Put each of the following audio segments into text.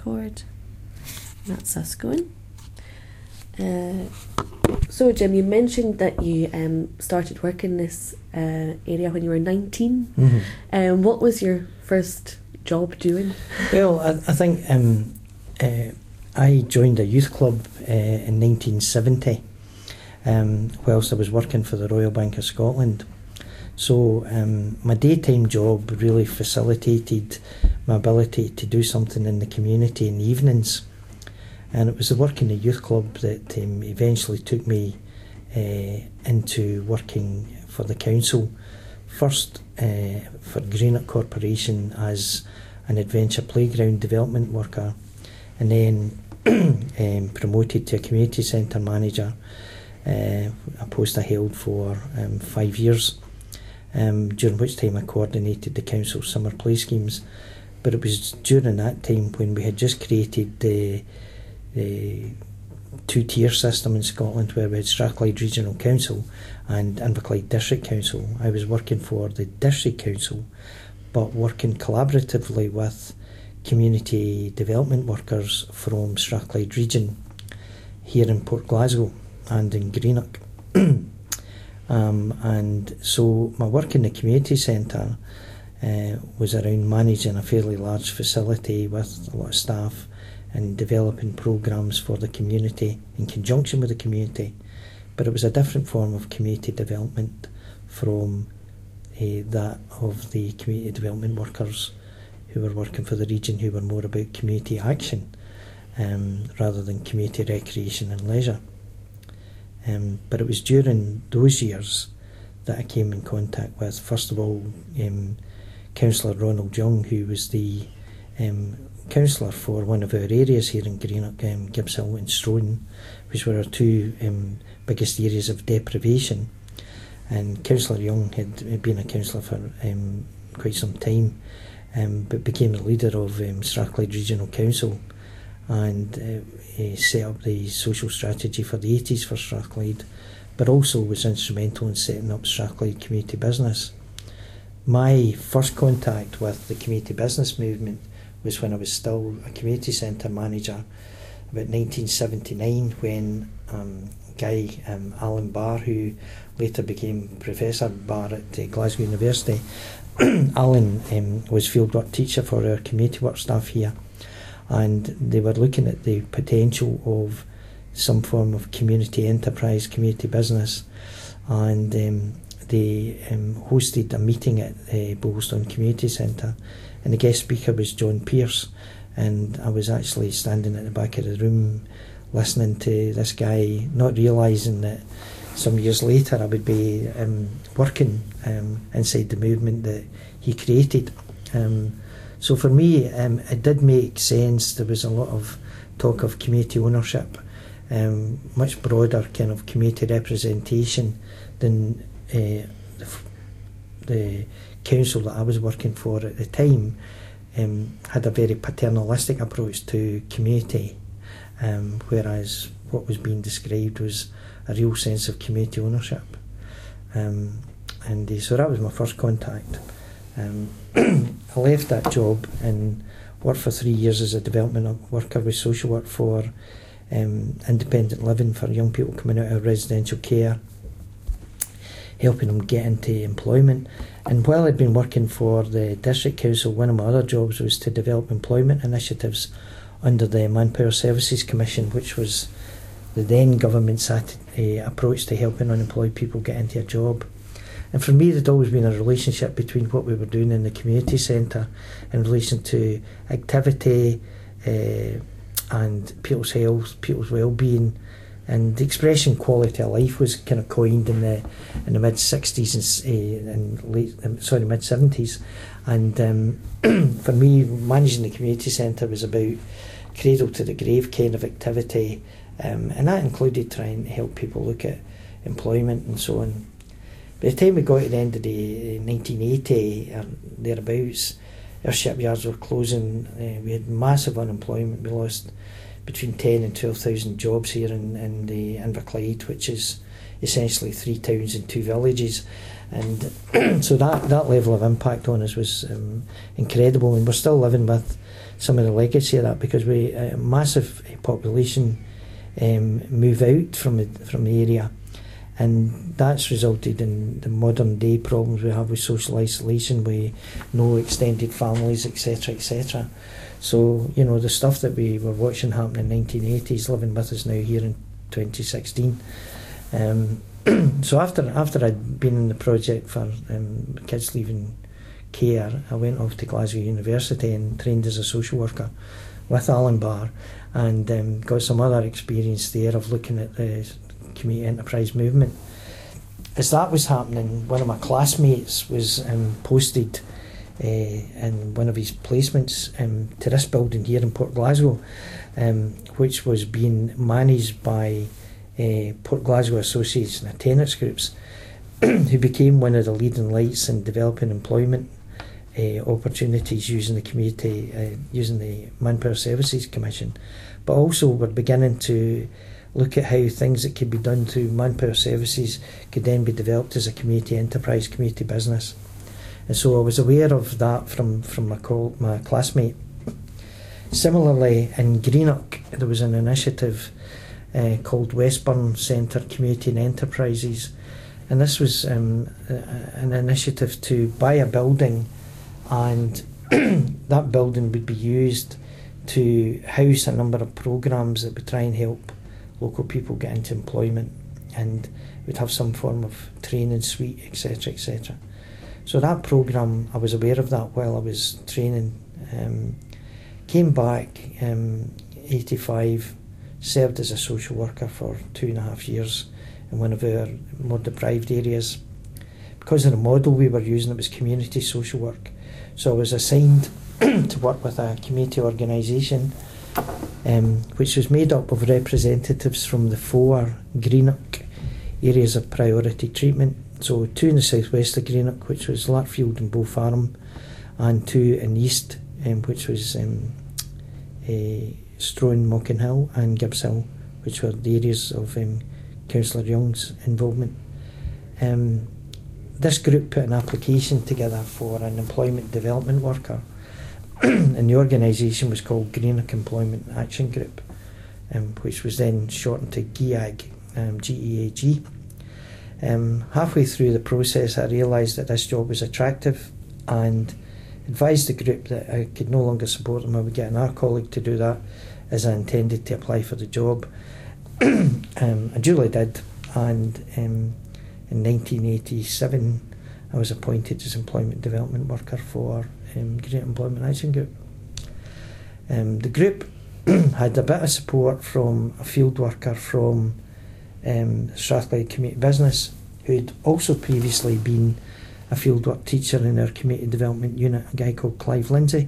record. That's us going. So Jim, you mentioned that you started working in this area when you were 19. Mm-hmm. What was your first job doing? Well, I think I joined a youth club in 1970 whilst I was working for the Royal Bank of Scotland. So my daytime job really facilitated my ability to do something in the community in the evenings. And it was the work in the youth club that eventually took me into working for the council. First for Greenock Corporation as an adventure playground development worker, and then promoted to a community centre manager, a post I held for 5 years, during which time I coordinated the council's summer play schemes. But it was during that time when we had just created the two-tier system in Scotland, where we had Strathclyde Regional Council and Inverclyde District Council. I was working for the District Council, but working collaboratively with community development workers from Strathclyde Region here in Port Glasgow and in Greenock. And so my work in the community centre was around managing a fairly large facility with a lot of staff and developing programmes for the community in conjunction with the community. But it was a different form of community development from that of the community development workers who were working for the region, who were more about community action rather than community recreation and leisure. But it was during those years that I came in contact with, first of all, Councillor Ronald Young, who was the councillor for one of our areas here in Greenock, Gibbs Hill and Stroan, which were our two biggest areas of deprivation. And Councillor Young had been a councillor for quite some time, but became the leader of Strathclyde Regional Council and set up the social strategy for the 80s for Strathclyde, but also was instrumental in setting up Strathclyde Community Business. My first contact with the community business movement was when I was still a community centre manager, about 1979, when guy Alan Barr, who later became Professor Barr at Glasgow University, Alan was fieldwork teacher for our community work staff here, and they were looking at the potential of some form of community enterprise, community business, and they hosted a meeting at Boglestone Community Centre, and the guest speaker was John Pearce, and I was actually standing at the back of the room listening to this guy, not realising that some years later I would be working inside the movement that he created. So for me, it did make sense. There was a lot of talk of community ownership, much broader kind of community representation than the council that I was working for at the time had a very paternalistic approach to community, whereas what was being described was a real sense of community ownership. And so that was my first contact. I left that job and worked for 3 years as a development worker with social work for independent living for young people coming out of residential care, helping them get into employment. And while I'd been working for the District Council, one of my other jobs was to develop employment initiatives under the Manpower Services Commission, which was the then government's approach to helping unemployed people get into a job. And for me, there'd always been a relationship between what we were doing in the community centre in relation to activity and people's health, people's well-being. And the expression quality of life was kind of coined in the mid 60s and mid 70s. And for me, managing the community centre was about cradle to the grave kind of activity, and that included trying to help people look at employment and so on. By the time we got to the end of the 1980 or thereabouts, our shipyards were closing. We had massive unemployment. We lost between 10 and 12,000 jobs here in the Inverclyde, which is essentially 3 towns and 2 villages. And so that level of impact on us was incredible, and we're still living with some of the legacy of that, because we massive population move out from the area, and that's resulted in the modern day problems we have with social isolation, with no extended families, etc., etc. So, you know, the stuff that we were watching happen in the 1980s living with us now here in 2016. So after I'd been in the project for kids leaving care, I went off to Glasgow University and trained as a social worker with Alan Barr, and got some other experience there of looking at the community enterprise movement. As that was happening, one of my classmates was posted in one of his placements to this building here in Port Glasgow, which was being managed by Port Glasgow Association of Tenants Groups, who became one of the leading lights in developing employment opportunities using the community, using the Manpower Services Commission, but also were beginning to look at how things that could be done through Manpower Services could then be developed as a community enterprise, community business. And so I was aware of that from my classmate. Similarly, in Greenock, there was an initiative called Westburn Centre Community and Enterprises, and this was an initiative to buy a building, and that building would be used to house a number of programmes that would try and help local people get into employment, and would have some form of training suite, etc., etc. So that programme, I was aware of that while I was training. Came back, 85, served as a social worker for 2.5 years in one of our more deprived areas. Because of the model we were using, it was community social work. So I was assigned to work with a community organisation which was made up of representatives from the 4 Greenock areas of priority treatment. So 2 in the southwest of Greenock, which was Larkfield and Bow Farm, and 2 in the east, which was Strone, Mockin Hill and Gibbs Hill, which were the areas of Councillor Young's involvement. This group put an application together for an employment development worker, and the organisation was called Greenock Employment Action Group, which was then shortened to GEAG, G-E-A-G. Halfway through the process, I realised that this job was attractive, and advised the group that I could no longer support them. I would get another colleague to do that, as I intended to apply for the job. I duly did, and in 1987 I was appointed as employment development worker for Greenock Employment Action Group. The group had a bit of support from a field worker from Strathclyde Community Business, who'd also previously been a fieldwork teacher in our community development unit, a guy called Clive Lindsay.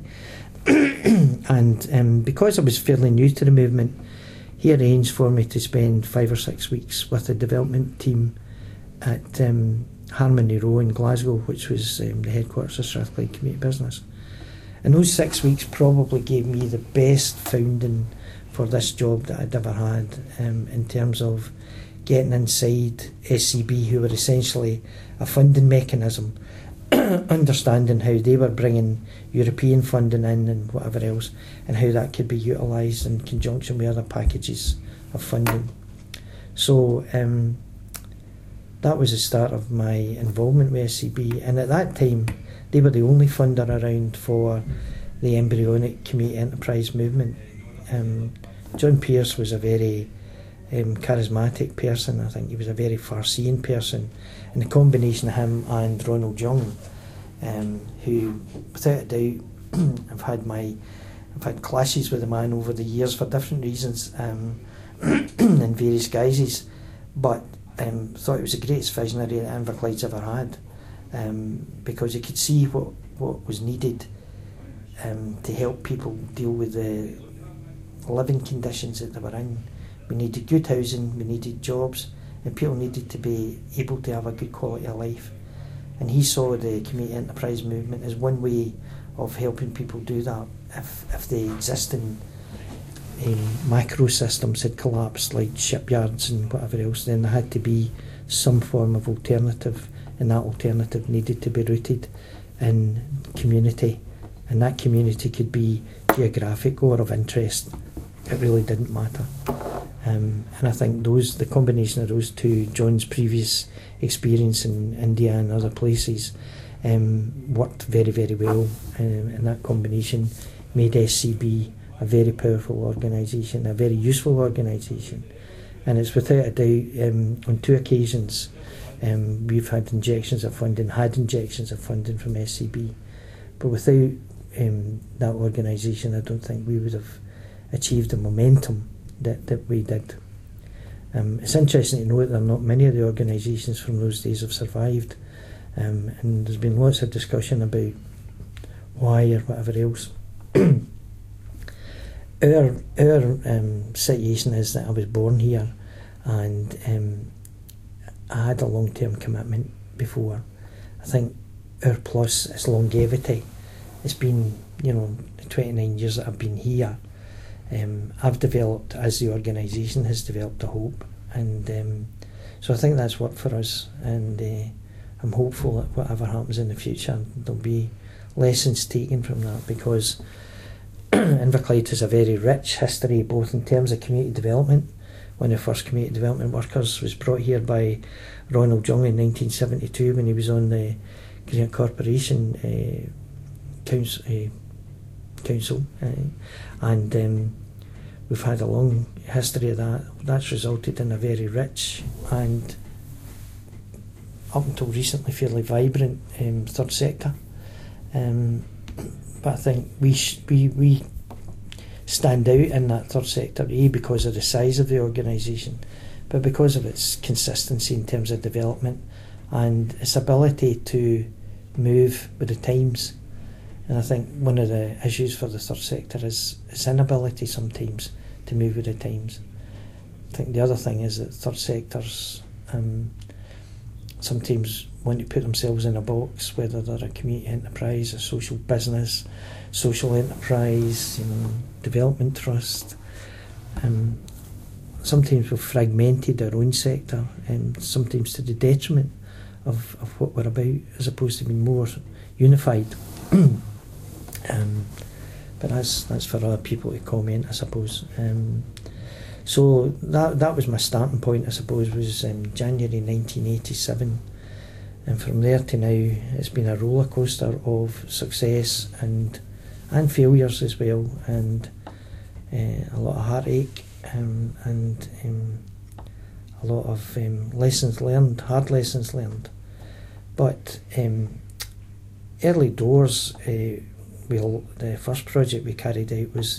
And because I was fairly new to the movement, he arranged for me to spend 5 or 6 weeks with the development team at Harmony Row in Glasgow, which was the headquarters of Strathclyde Community Business. And those 6 weeks probably gave me the best founding for this job that I'd ever had, in terms of getting inside SCB, who were essentially a funding mechanism, understanding how they were bringing European funding in and whatever else, and how that could be utilised in conjunction with other packages of funding. So that was the start of my involvement with SCB, and at that time they were the only funder around for the embryonic community enterprise movement. John Pearce was a very charismatic person. I think he was a very far-seeing person, and the combination of him and Ronald Young, who without a doubt I've had clashes with the man over the years for different reasons, in various guises, but thought he was the greatest visionary that Inverclyde's ever had, because he could see what was needed to help people deal with the living conditions that they were in. We needed good housing, we needed jobs, and people needed to be able to have a good quality of life. And he saw the community enterprise movement as one way of helping people do that. If the existing macro systems had collapsed, like shipyards and whatever else, then there had to be some form of alternative and that alternative needed to be rooted in community, and that community could be geographic or of interest. It really didn't matter. And I think the combination of those two, John's previous experience in India and other places, worked very, very well, and that combination made SCB a very powerful organisation, a very useful organisation. And it's without a doubt, on 2 occasions, we've had injections of funding from SCB. But without that organisation, I don't think we would have achieved the momentum that we did. It's interesting to note that not many of the organisations from those days have survived, and there's been lots of discussion about why or whatever else. Our situation is that I was born here, and I had a long-term commitment before. I think our plus is longevity. It's been, the 29 years that I've been here. I've developed, as the organisation has developed, a hope, and so I think that's worked for us, and I'm hopeful that whatever happens in the future, there'll be lessons taken from that, because Inverclyde has a very rich history, both in terms of community development. One of the first community development workers was brought here by Ronald Young in 1972 when he was on the Green Corporation Council, and we've had a long history of that. That's resulted in a very rich and, up until recently, fairly vibrant third sector. But I think we stand out in that third sector, because of the size of the organisation, but because of its consistency in terms of development and its ability to move with the times. And I think one of the issues for the third sector is its inability sometimes to move with the times. I think the other thing is that third sectors sometimes want to put themselves in a box, whether they're a community enterprise, a social business, social enterprise, development trust. Sometimes we've fragmented our own sector, sometimes to the detriment of what we're about, as opposed to being more unified. But that's for other people to comment, I suppose. So that was my starting point, I suppose, was January 1987. And from there to now, it's been a roller coaster of success and failures as well, and a lot of heartache, and a lot of lessons learned, hard lessons learned. But early doors, the first project we carried out was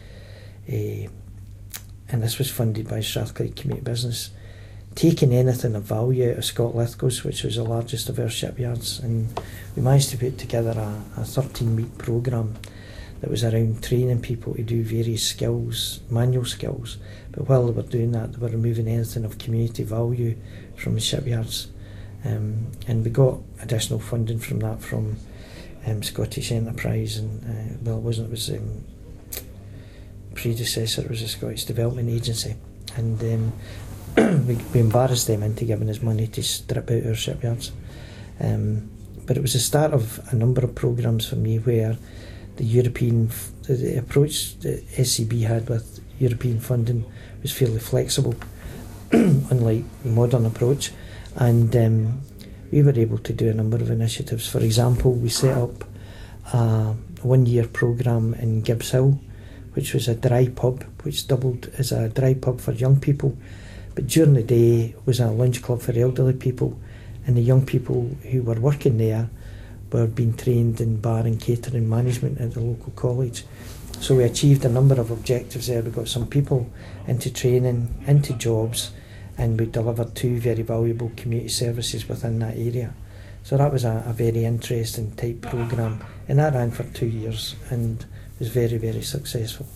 and this was funded by Strathclyde Community Business, taking anything of value out of Scott Lithgow's, which was the largest of our shipyards, and we managed to put together a 13-week programme that was around training people to do various skills, manual skills, but while they were doing that, they were removing anything of community value from the shipyards, and we got additional funding from that from Scottish Enterprise, and it was predecessor, it was the Scottish Development Agency, and we embarrassed them into giving us money to strip out our shipyards. But it was the start of a number of programmes for me where the approach that SCB had with European funding was fairly flexible, unlike the modern approach, and we were able to do a number of initiatives. For example, we set up a one-year programme in Gibbs Hill, which was a dry pub, which doubled as a dry pub for young people, but during the day was a lunch club for elderly people, and the young people who were working there were being trained in bar and catering management at the local college. So we achieved a number of objectives there. We got some people into training, into jobs, and we delivered 2 very valuable community services within that area. So that was a very interesting type programme, and that ran for 2 years and was very, very successful.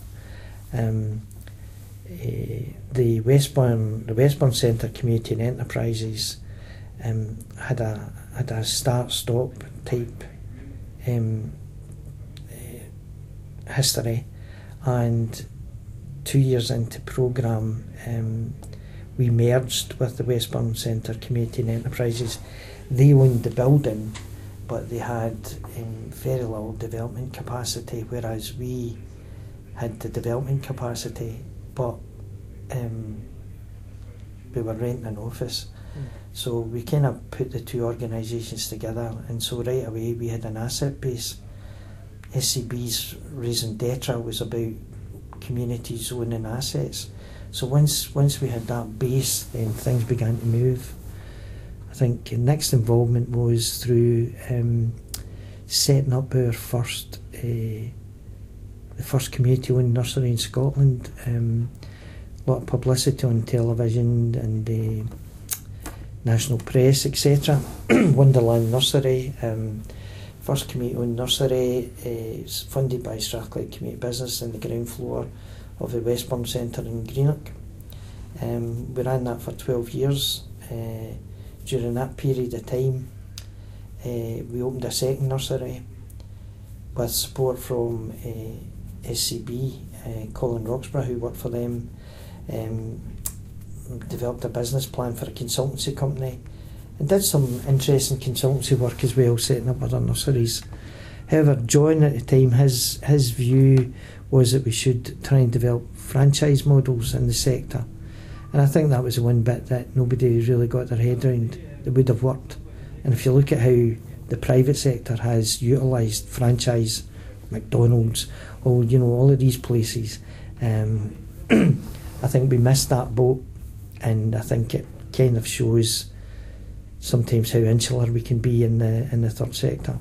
The Westburn Centre Community and Enterprises had a start-stop type history, and 2 years into programme we merged with the Westburn Centre Community and Enterprises. they owned the building, but they had very little development capacity, whereas we had the development capacity, but we were renting an office. So we kind of put the two organisations together, and so right away we had an asset base. SCB's raison d'etre was about communities owning assets. So once we had that base, then things began to move. I think the next involvement was through setting up our first, the first community-owned nursery in Scotland. A lot of publicity on television and the national press, etc. Wonderland Nursery, first community-owned nursery, is funded by Strathclyde Community Business in the ground floor of the Westburn Centre in Greenock. We ran that for 12 years. During that period of time, we opened a second nursery with support from SCB, Colin Roxburgh, who worked for them, developed a business plan for a consultancy company and did some interesting consultancy work as well, setting up other nurseries. However, John at the time, his view was that we should try and develop franchise models in the sector, and I think that was the one bit that nobody really got their head around that would have worked. And if you look at how the private sector has utilised franchise, McDonald's, all of these places, I think we missed that boat, and I think it kind of shows sometimes how insular we can be in the third sector.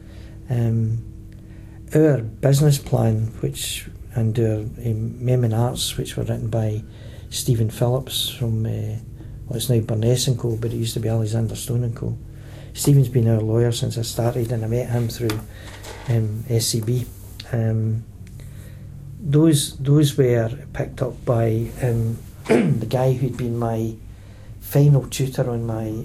Our business plan, and our Mem and Arts, which were written by Stephen Phillips from it's now Burness & Co, but it used to be Alexander Stone & Co. Stephen's been our lawyer since I started, and I met him through SCB. Those were picked up by the guy who'd been my final tutor on my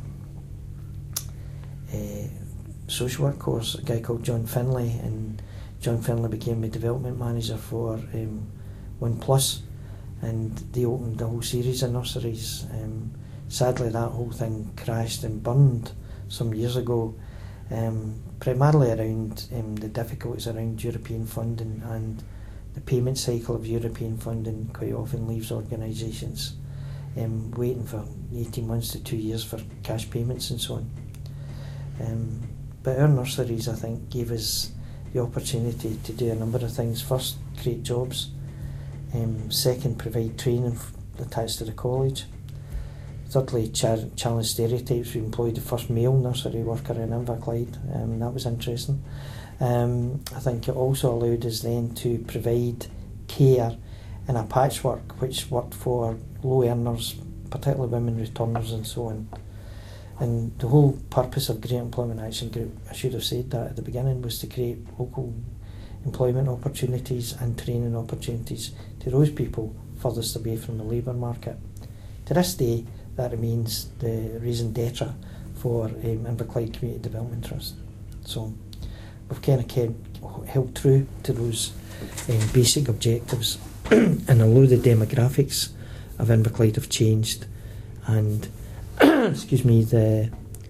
social work course, a guy called John Finlay, and John Finlay became the development manager for OnePlus, and they opened a whole series of nurseries. Sadly, that whole thing crashed and burned some years ago, primarily around the difficulties around European funding, and the payment cycle of European funding quite often leaves organisations waiting for 18 months to 2 years for cash payments and so on. But our nurseries, I think, gave us the opportunity to do a number of things. First, create jobs. Second, provide training attached to the college. Thirdly, challenge stereotypes. We employed the first male nursery worker in Inverclyde. That was interesting. I think it also allowed us then to provide care in a patchwork which worked for low earners, particularly women returners and so on. And the whole purpose of Great Employment Action Group, I should have said that at the beginning, was to create local employment opportunities and training opportunities to those people furthest away from the labour market. To this day, that remains the raison d'etre for Inverclyde Community Development Trust. So we've kind of held true to those basic objectives. And although the demographics of Inverclyde have changed, and excuse me, the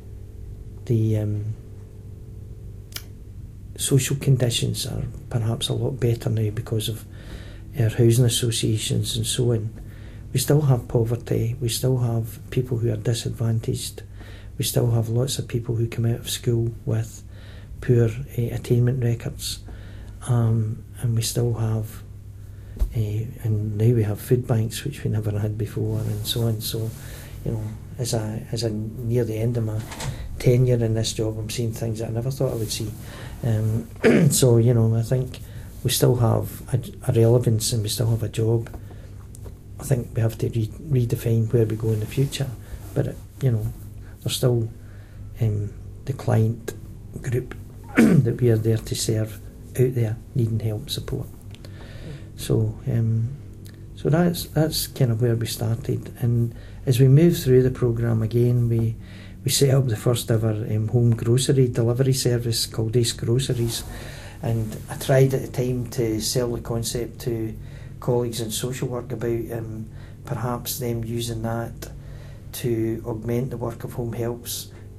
social conditions are perhaps a lot better now because of our housing associations and so on, we still have poverty, we still have people who are disadvantaged, we still have lots of people who come out of school with poor attainment records, and we still have and now we have food banks which we never had before and so on. So, as I near the end of my tenure in this job, I'm seeing things that I never thought I would see. So, I think we still have a relevance and we still have a job. I think we have to redefine where we go in the future, but there's still the client group that we are there to serve out there needing help, support. So that's kind of where we started, and as we moved through the programme again, we set up the first ever home grocery delivery service called Ace Groceries, and I tried at the time to sell the concept to colleagues in social work about perhaps them using that to augment the work of home helps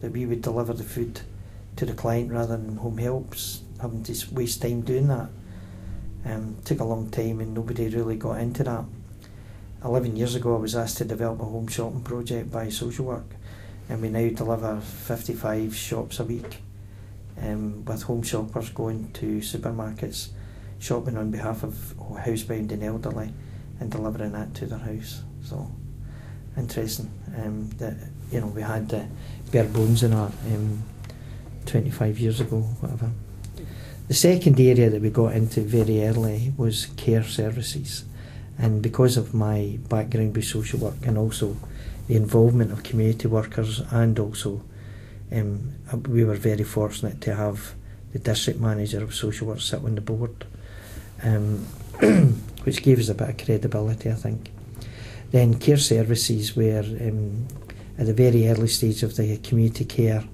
that we would deliver the food to the client rather than home helps having to waste time doing that. Took a long time and nobody really got into that. 11 years ago I was asked to develop a home shopping project by Social Work, and we now deliver 55 shops a week, with home shoppers going to supermarkets, shopping on behalf of housebound and elderly and delivering that to their house. So interesting that, you know, we had the bare bones in that 25 years ago, whatever. The second area that we got into very early was care services, and because of my background with social work and also the involvement of community workers, and also we were very fortunate to have the district manager of social work sit on the board, which gave us a bit of credibility, I think. Then care services were at the very early stage of the community care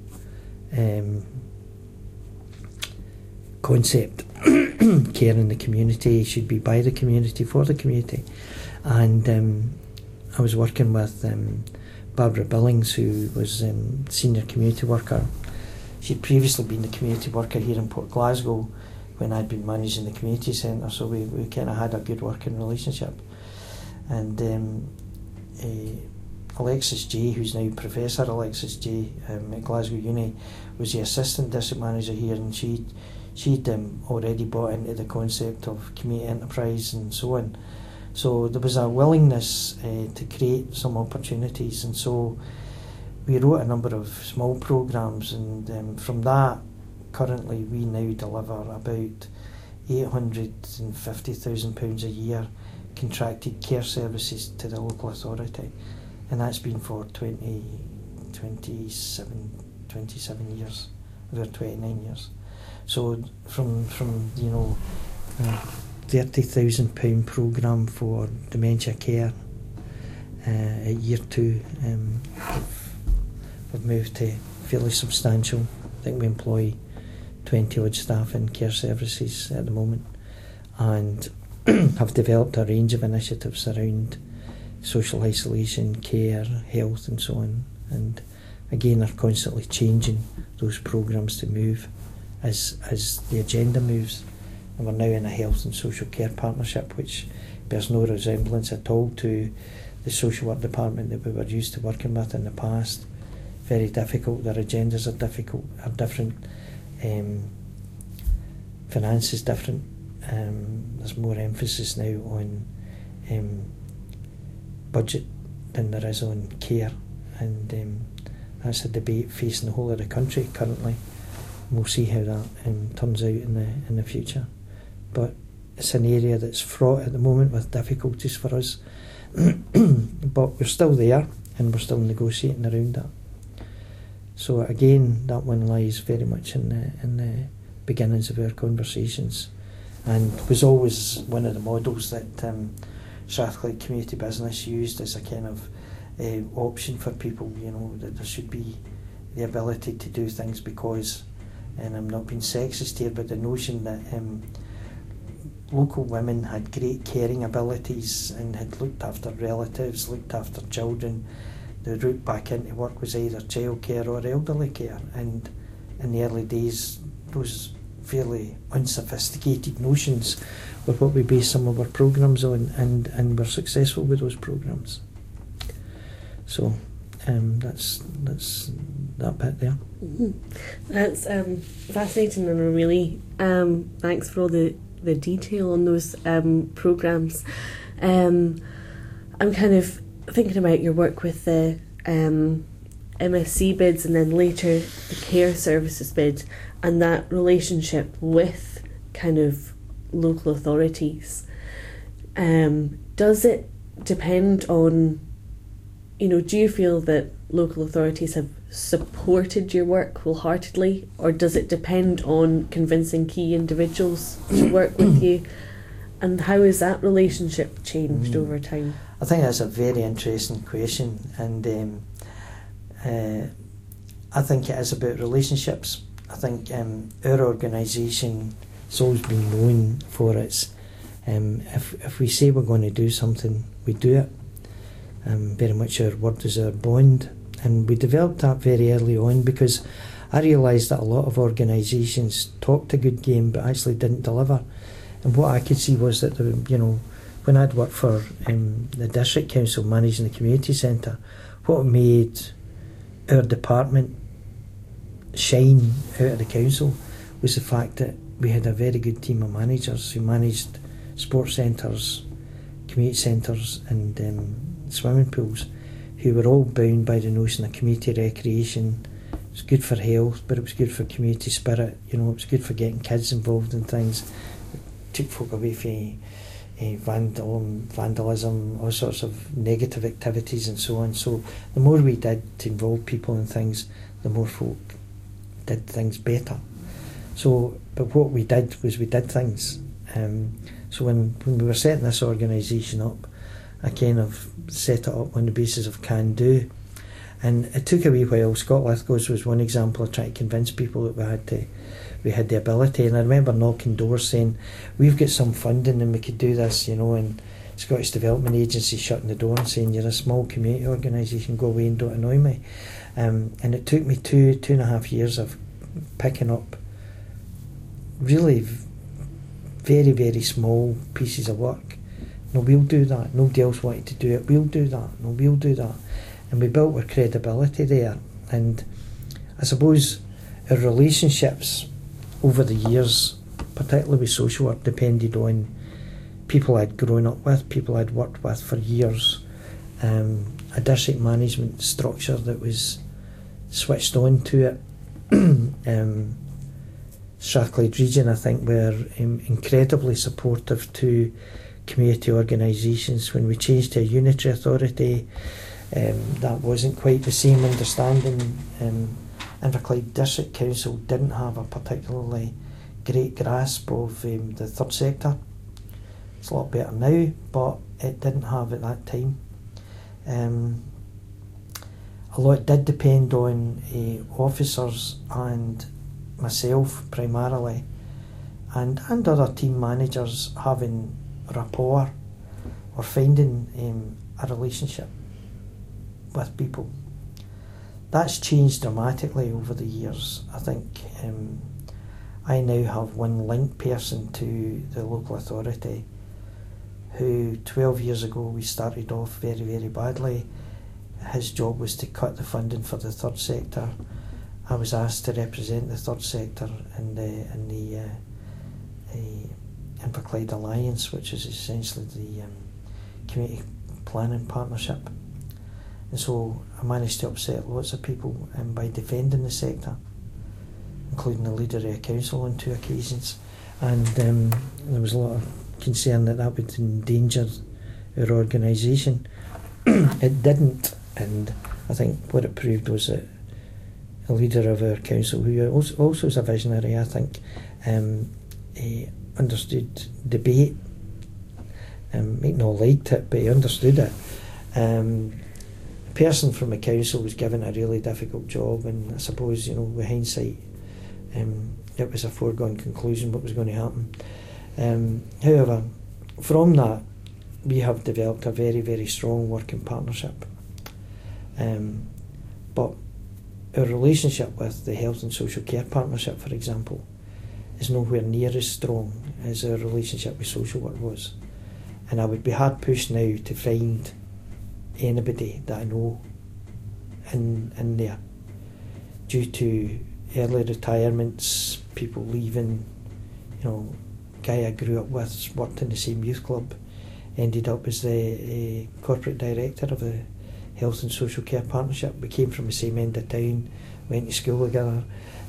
concept. Care in the community should be by the community for the community, and I was working with Barbara Billings, who was senior community worker. She'd previously been the community worker here in Port Glasgow when I'd been managing the community centre, so we kind of had a good working relationship. And Alexis J, who's now Professor Alexis J at Glasgow Uni, was the assistant district manager here, and she'd already bought into the concept of community enterprise and so on. So there was a willingness to create some opportunities, and so we wrote a number of small programmes, and from that, currently we now deliver about £850,000 a year contracted care services to the local authority, and that's been for 27 years, over 29 years. So from you know, £30,000 programme for dementia care at year 2, we've moved to fairly substantial. I think we employ 20 odd staff in care services at the moment, and have developed a range of initiatives around social isolation, care, health and so on, and again are constantly changing those programmes to move as the agenda moves. And we're now in a health and social care partnership which bears no resemblance at all to the social work department that we were used to working with in the past. Very difficult, their agendas are different, finance is different. There's more emphasis now on budget than there is on care, and that's a debate facing the whole of the country currently. We'll see how that turns out in the future, but it's an area that's fraught at the moment with difficulties for us, but we're still there and we're still negotiating around that. So again, that one lies very much in the beginnings of our conversations, and was always one of the models that Strathclyde Community Business used as a kind of option for people, you know, that there should be the ability to do things because, and I'm not being sexist here, but the notion that local women had great caring abilities and had looked after relatives, looked after children. The route back into work was either childcare or elderly care, and in the early days those fairly unsophisticated notions were what we based some of our programmes on, and were successful with those programmes. So that's that bit there. Mm-hmm. That's fascinating, and really thanks for all the detail on those programmes. I'm kind of thinking about your work with the MSc bids and then later the care services bid, and that relationship with kind of local authorities. Does it depend on, you know, do you feel that local authorities have supported your work wholeheartedly, or does it depend on convincing key individuals to work with you? And how has that relationship changed over time? I think that's a very interesting question, and I think it is about relationships. I think our organisation has always been known for its, if we say we're going to do something, we do it. Very much our word is our bond, And we developed that very early on because I realised that a lot of organisations talked a good game but actually didn't deliver. And what I could see was that, when I'd worked for the District Council managing the community centre, what made our department shine out of the council was the fact that we had a very good team of managers who managed sports centres, community centres and swimming pools, who were all bound by the notion of community recreation. It was good for health, but it was good for community spirit. It was good for getting kids involved in things. It took folk away from vandalism, all sorts of negative activities and so on. So the more we did to involve people in things, the more folk did things better. So, but what we did was we did things. So when we were setting this organisation up, I kind of set it up on the basis of can do. And it took a wee while. Scott Lithgow's was one example of trying to convince people that we had the ability. And I remember knocking doors saying, we've got some funding and we could do this, and Scottish Development Agency shutting the door and saying, you're a small community organisation, go away and don't annoy me. And it took me two and a half years of picking up really very, very small pieces of work. No, we'll do that. Nobody else wanted to do it. We'll do that. No, we'll do that. And we built our credibility there. And I suppose our relationships over the years, particularly with social work, depended on people I'd grown up with, people I'd worked with for years, a district management structure that was switched on to it. Strathclyde Region, I think, were incredibly supportive to community organisations. When we changed to a unitary authority, that wasn't quite the same understanding. Inverclyde District Council didn't have a particularly great grasp of the third sector. It's a lot better now, but it didn't have at that time. A lot did depend on officers and myself primarily, and other team managers having rapport or finding a relationship with people. That's changed dramatically over the years. I think I now have one link person to the local authority who 12 years ago we started off very, very badly. His job was to cut the funding for the third sector. I was asked to represent the third sector in the Inverclyde Alliance, which is essentially the community planning partnership. And so I managed to upset lots of people by defending the sector, including the leader of the council on 2 occasions. And there was a lot of concern that would endanger our organisation. It didn't, and I think what it proved was that a leader of our council, who also is a visionary, I think, he understood debate. He not liked it, but he understood it. A person from a council was given a really difficult job, and I suppose, with hindsight, it was a foregone conclusion what was going to happen. However, from that, we have developed a very, very strong working partnership. But our relationship with the Health and Social Care Partnership, for example, is nowhere near as strong as our relationship with social work was. And I would be hard pushed now to find anybody that I know in there, due to early retirements, people leaving. Guy I grew up with worked in the same youth club, ended up as the corporate director of the Health and Social Care Partnership. We came from the same end of town, went to school together.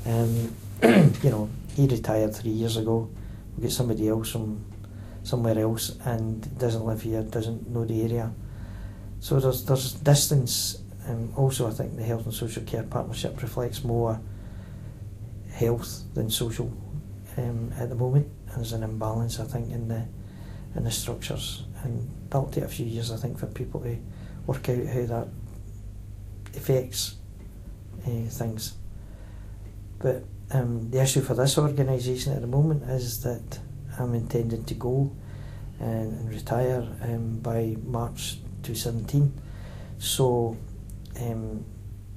He retired 3 years ago. We get somebody else from somewhere else and doesn't live here, doesn't know the area. So there's distance. Also, I think the Health and Social Care Partnership reflects more health than social at the moment. There's an imbalance, I think, in the structures, and that'll take a few years, I think, for people to work out how that affects things. But the issue for this organisation at the moment is that I'm intending to go and retire by March 2017. So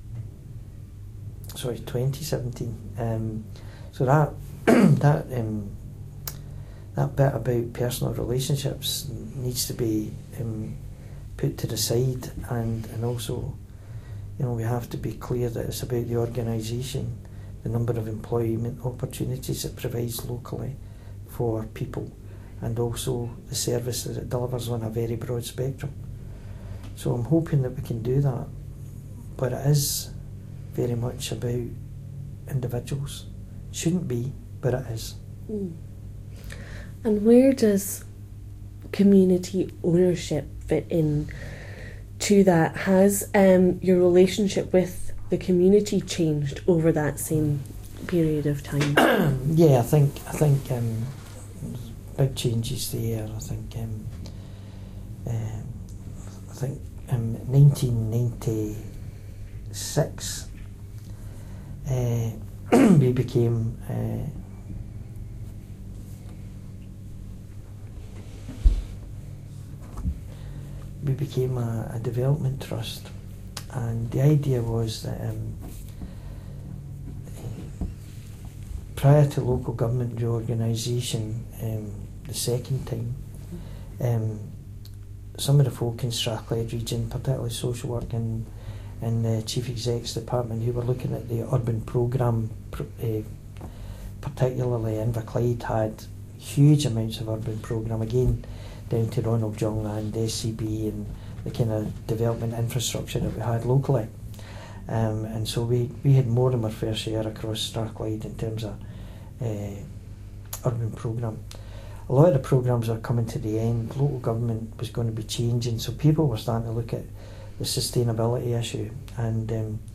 2017. So that that bit about personal relationships needs to be put to the side, and also, we have to be clear that it's about the organisation, the number of employment opportunities it provides locally for people, and also the services it delivers on a very broad spectrum. So I'm hoping that we can do that, but it is very much about individuals. Shouldn't be, but it is. And where does community ownership fit in to that? Has your relationship with the community changed over that same period of time? Yeah, I think big changes there. I think 1996 we became a development trust, and the idea was that prior to local government reorganisation, the second time, some of the folk in Strathclyde region, particularly social work and the Chief Exec's department, who were looking at the urban programme, particularly Inverclyde, had huge amounts of urban programme, again down to Ronald Young and SCB and the kind of development infrastructure that we had locally. And so we had more than our fair share across Strathclyde in terms of urban programme. A lot of the programmes are coming to the end. Local government was going to be changing, so people were starting to look at the sustainability issue, and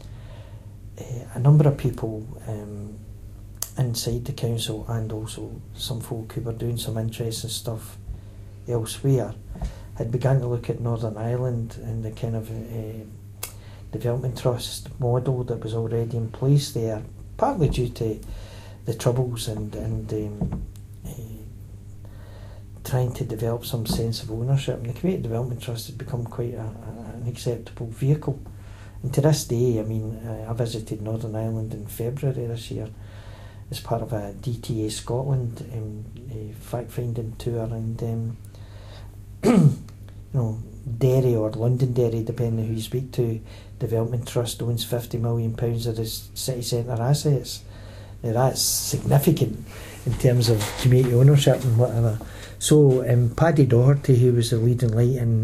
a number of people inside the council, and also some folk who were doing some interesting stuff elsewhere, had begun to look at Northern Ireland and the kind of development trust model that was already in place there, partly due to the troubles and trying to develop some sense of ownership. And the Community Development Trust had become quite an acceptable vehicle. And to this day, I mean, I visited Northern Ireland in February this year as part of a DTA Scotland fact-finding tour, and Derry or Londonderry, depending on who you speak to, Development Trust owns £50 million of the city centre assets. Now that's significant in terms of community ownership and whatever. So Paddy Doherty, who was the leading light in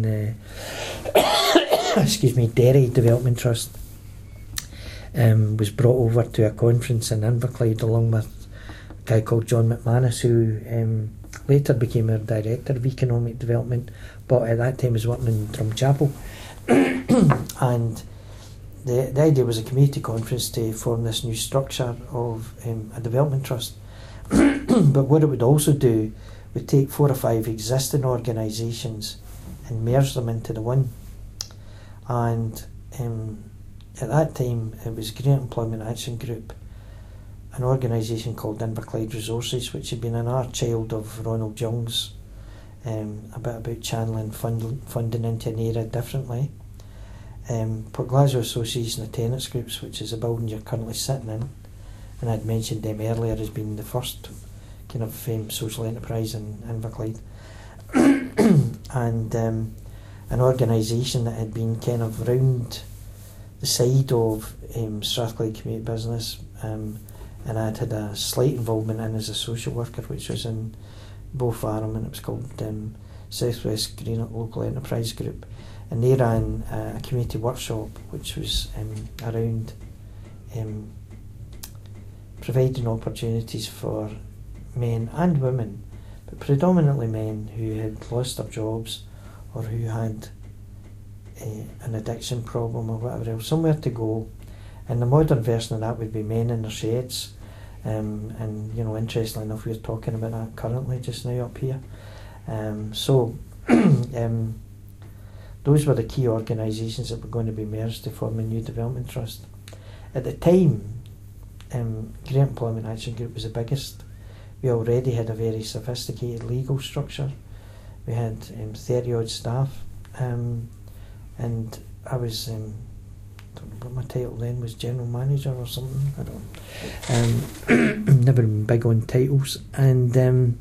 Derry Development Trust, was brought over to a conference in Inverclyde along with a guy called John McManus, who later became our Director of Economic Development, but at that time was working in Drumchapel. And the idea was a community conference to form this new structure of a development trust. But what it would also do would take 4 or 5 existing organisations and merge them into the one. And at that time it was Great Employment Action Group, an organisation called Inverclyde Resources, which had been an art child of Ronald Young's, a bit about channeling funding into an era differently. Port Glasgow Association of Tenants Groups, which is a building you're currently sitting in, and I'd mentioned them earlier as being the first kind of social enterprise in Inverclyde. And an organisation that had been kind of round the side of Strathclyde Community Business, and I'd had a slight involvement in as a social worker, which was in Beaufarm, and it was called South West Green Local Enterprise Group, and they ran a community workshop which was around providing opportunities for men and women, but predominantly men who had lost their jobs or who had an addiction problem or whatever else, somewhere to go. And the modern version of that would be men in their sheds. And interestingly enough, we're talking about that currently just now up here. Those were the key organisations that were going to be merged to form a new development trust. At the time, Great Employment Action Group was the biggest. We already had a very sophisticated legal structure. We had 30 odd staff, and I was don't know what my title then was, general manager or something, I don't know. Never been big on titles, and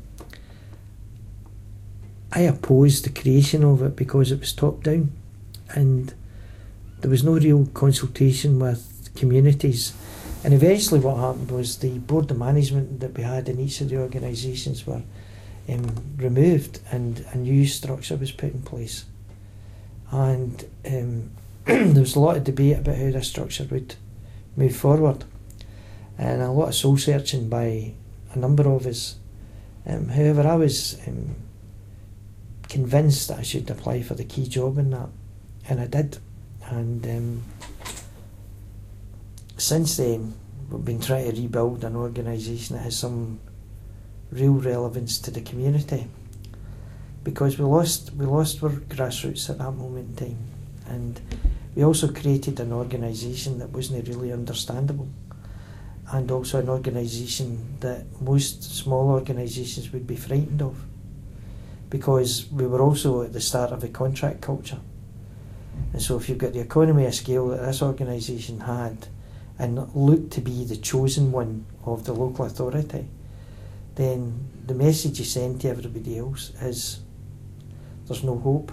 I opposed the creation of it because it was top down, and there was no real consultation with communities. And eventually what happened was the board of management that we had in each of the organisations were removed, and a new structure was put in place. And there was a lot of debate about how this structure would move forward, and a lot of soul searching by a number of us. However, I was convinced that I should apply for the key job in that, and I did. And since then, we've been trying to rebuild an organisation that has some real relevance to the community, because we lost our grassroots at that moment in time, and we also created an organisation that wasn't really understandable, and also an organisation that most small organisations would be frightened of, because we were also at the start of a contract culture. And so if you've got the economy of scale that this organisation had, and looked to be the chosen one of the local authority, then the message you send to everybody else is there's no hope.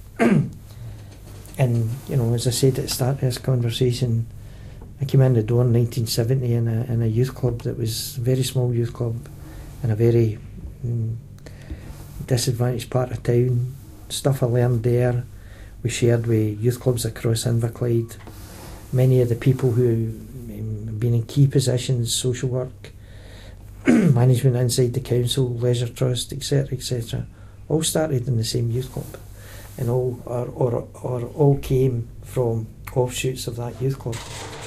And, as I said at the start of this conversation, I came in the door in 1970 in a youth club that was a very small youth club in a very disadvantaged part of town. Stuff I learned there we shared with youth clubs across Inverclyde. Many of the people who have been in key positions, social work, management inside the council, leisure trust, etc., all started in the same youth club, and all came from offshoots of that youth club.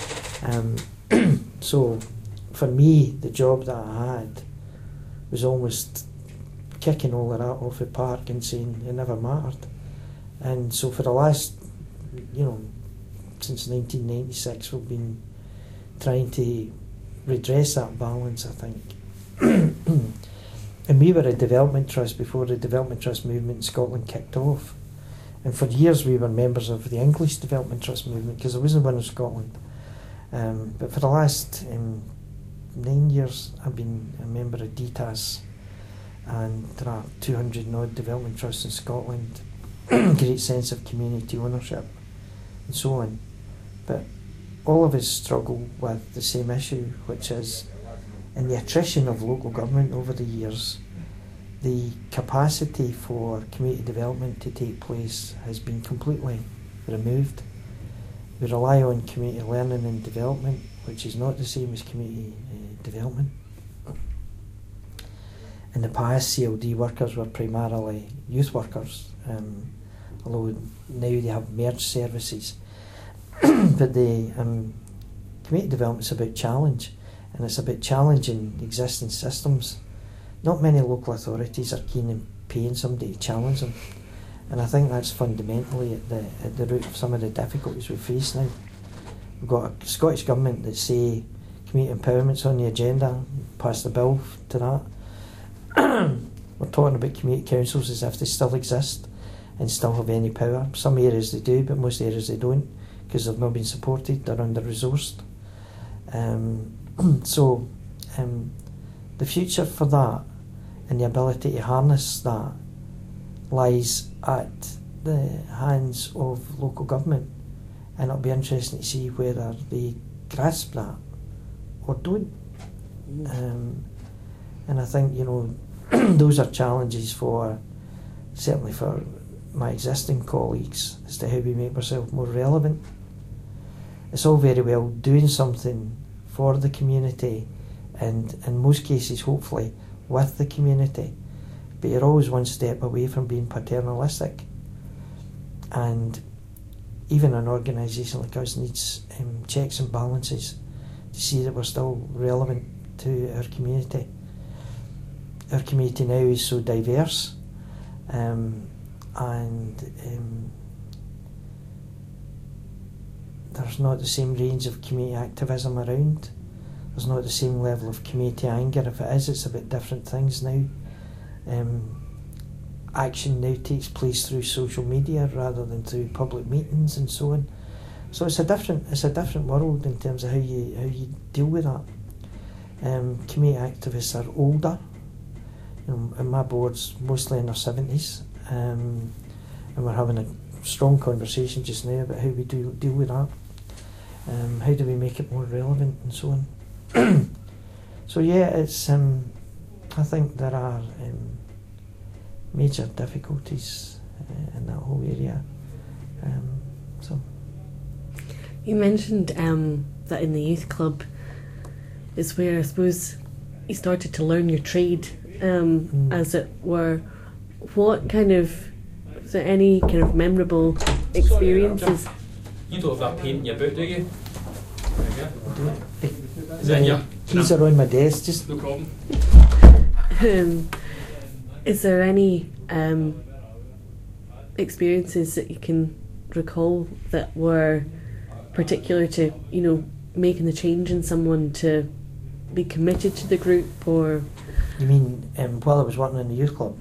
So for me, the job that I had was almost kicking all of that off the park and saying it never mattered. And so for the last, since 1996, we've been trying to redress that balance, I think. And we were a development trust before the development trust movement in Scotland kicked off. And for years we were members of the English development trust movement, because there wasn't one in Scotland. But for the last 9 years I've been a member of DTAS, and there are 200 and odd development trusts in Scotland. Great sense of community ownership and so on. But all of us struggle with the same issue, which is in the attrition of local government over the years, the capacity for community development to take place has been completely removed. We rely on community learning and development, which is not the same as community development. In the past, CLD workers were primarily youth workers, although now they have merged services. But the community development is about challenge, and it's about challenging existing systems. Not many local authorities are keen on paying somebody to challenge them, and I think that's fundamentally at the root of some of the difficulties we face now. We've got a Scottish Government that say community empowerment's on the agenda, pass the bill to that. We're talking about community councils as if they still exist and still have any power. Some areas they do, but most areas they don't, because they've not been supported, they're under-resourced. So the future for that and the ability to harness that lies at the hands of local government, and it'll be interesting to see whether they grasp that or don't. And I think, those are challenges certainly for my existing colleagues, as to how we make ourselves more relevant. It's all very well doing something for the community, and in most cases hopefully with the community, but you're always one step away from being paternalistic. And even an organisation like us needs checks and balances to see that we're still relevant to our community. Our community now is so diverse, and there's not the same range of community activism around. There's not the same level of community anger. If it is, it's about different things now. Action now takes place through social media rather than through public meetings and so on. So it's a different world in terms of how you deal with that. Community activists are older, and my board's mostly in their 70s, and we're having a strong conversation just now about how we deal with that. How do we make it more relevant and so on. So yeah, it's I think there are major difficulties in that whole area. So you mentioned that in the youth club is where I suppose you started to learn your trade, as it were. What kind of, is there any kind of memorable experiences? You don't have that paint in your boot, do you? The keys are on my desk, just no problem. Is there any experiences that you can recall that were particular to, making the change in someone to be committed to the group, or? You mean while I was working in the youth club?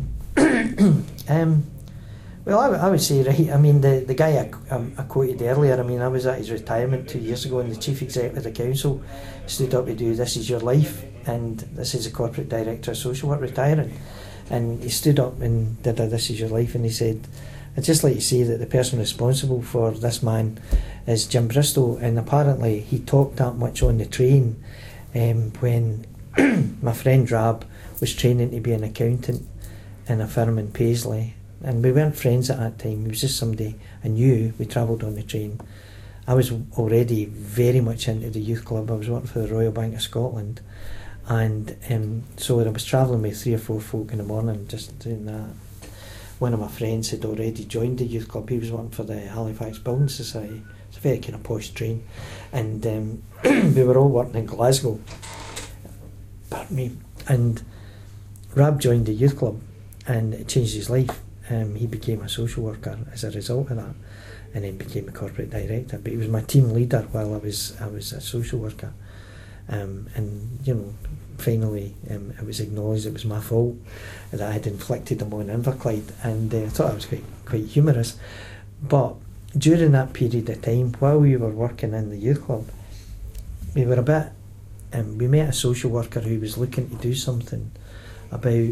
Well, I would say, right, I mean, the guy I quoted earlier, I mean, I was at his retirement 2 years ago, and the chief executive of the council stood up to do This Is Your Life, and this is a corporate director of social work retiring, and he stood up and did a This Is Your Life, and he said, I'd just like to say that the person responsible for this man is Jim Bristow, and apparently he talked that much on the train when my friend Rab was training to be an accountant in a firm in Paisley. And we weren't friends at that time, he was just somebody I knew. We travelled on the train. I was already very much into the youth club. I was working for the Royal Bank of Scotland, and so I was travelling with 3 or 4 folk in the morning just doing that. One of my friends had already joined the youth club. He was working for the Halifax Building Society. It's a very kind of posh train, and we were all working in Glasgow. Pardon me. And Rab joined the youth club, and it changed his life. He became a social worker as a result of that, and then became a corporate director. But he was my team leader while I was a social worker, and finally it was acknowledged it was my fault that I had inflicted him on Inverclyde, and I thought that was quite humorous. But during that period of time, while we were working in the youth club, we were a bit. We met a social worker who was looking to do something about.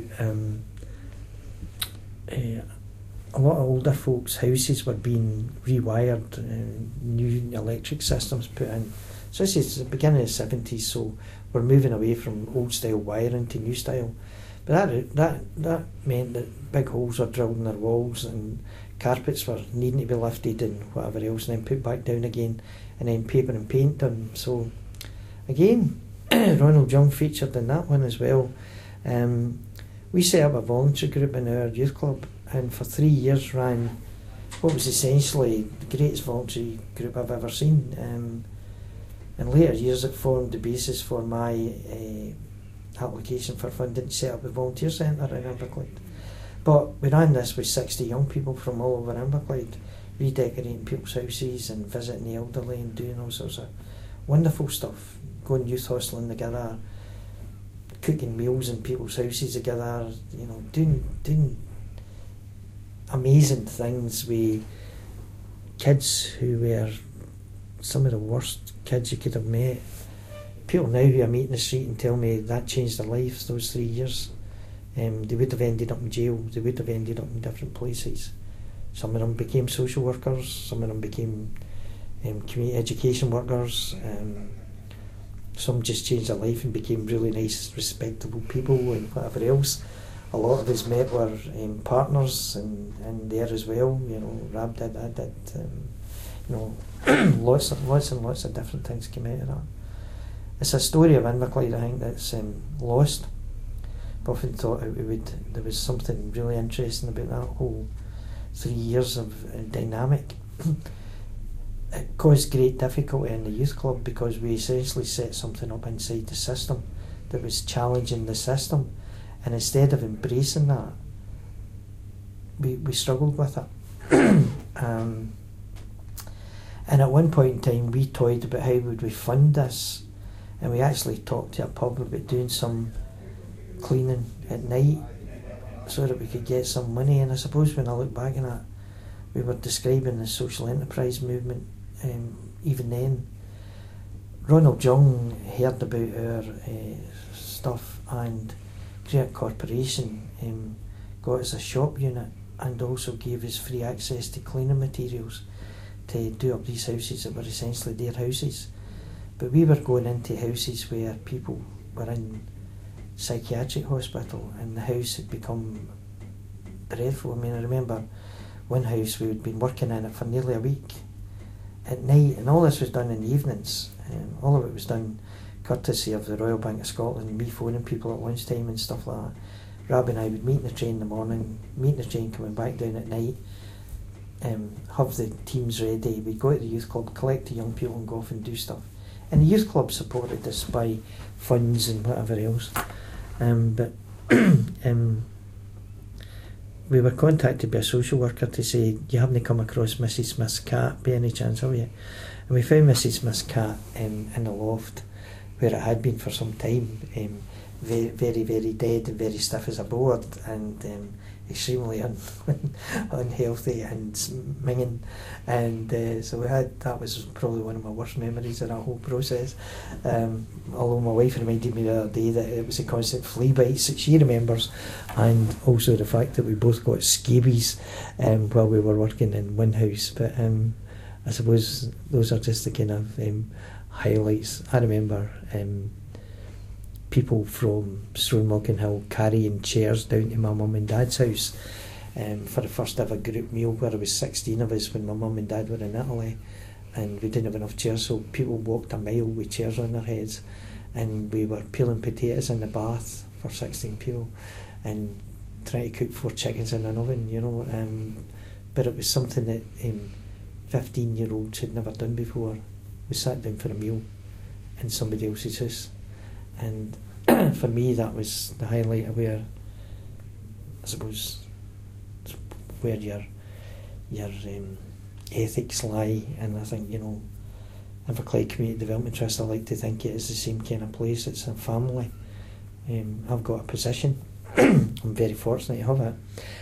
A lot of older folks' houses were being rewired, new electric systems put in. So this is the beginning of the 70s, so we're moving away from old style wiring to new style. But that meant that big holes were drilled in their walls, and carpets were needing to be lifted and whatever else, and then put back down again, and then paper and paint done. So again, Ronald Young featured in that one as well. We set up a voluntary group in our youth club, and for 3 years ran what was essentially the greatest voluntary group I've ever seen. In later years it formed the basis for my application for funding to set up a volunteer centre in Inverclyde. But we ran this with 60 young people from all over Inverclyde, redecorating people's houses and visiting the elderly and doing all sorts of wonderful stuff, going youth hostling together, cooking meals in people's houses together, doing amazing things with kids who were some of the worst kids you could have met. People now who I meet in the street and tell me that changed their lives, those 3 years. They would have ended up in jail, they would have ended up in different places. Some of them became social workers, some of them became community education workers. Some just changed their life and became really nice, respectable people and whatever else. A lot of us met were partners and there as well. Rab did, I did. Lots and lots of different things came out of that. It's a story of Inverclyde, I think, that's lost. I've often thought there was something really interesting about that whole 3 years of dynamic. It caused great difficulty in the youth club because we essentially set something up inside the system that was challenging the system, and instead of embracing that, we struggled with it. And at one point in time we toyed about how would we fund this, and we actually talked to a pub about doing some cleaning at night so that we could get some money. And I suppose when I look back on that, we were describing the social enterprise movement even then, Ronald Young heard about our stuff, and Great Corporation got us a shop unit and also gave us free access to cleaning materials to do up these houses that were essentially their houses. But we were going into houses where people were in psychiatric hospital, and the house had become dreadful. I mean, I remember one house we had been working in it for nearly a week at night, and all this was done in the evenings. All of it was done courtesy of the Royal Bank of Scotland, me phoning people at lunchtime and stuff like that. Rob and I would meet in the train in the morning, meet in the train coming back down at night, have the teams ready. We'd go to the youth club, collect the young people and go off and do stuff. And the youth club supported us by funds and whatever else. But we were contacted by a social worker to say, you haven't come across Mrs. Smith's cat by any chance, have you? And we found Mrs. Smith's cat in the loft where it had been for some time, very, very, very dead and very stiff as a board, and extremely unhealthy and minging. And so that was probably one of my worst memories of that whole process. Although my wife reminded me the other day that it was a constant flea bites that she remembers, and also the fact that we both got scabies while we were working in one house. But I suppose those are just the kind of highlights. I remember people from Stroud Hill carrying chairs down to my mum and dad's house for the first ever group meal, where there was 16 of us when my mum and dad were in Italy, and we didn't have enough chairs, so people walked a mile with chairs on their heads, and we were peeling potatoes in the bath for 16 people and trying to cook 4 chickens in an oven, you know. But it was something that 15-year-olds had never done before. We sat down for a meal in somebody else's house, and for me that was the highlight of where, I suppose, where your ethics lie. And I think, you know, Inverclyde Community Development Trust, I like to think it is the same kind of place. It's a family. I've got a position. I'm very fortunate to have it,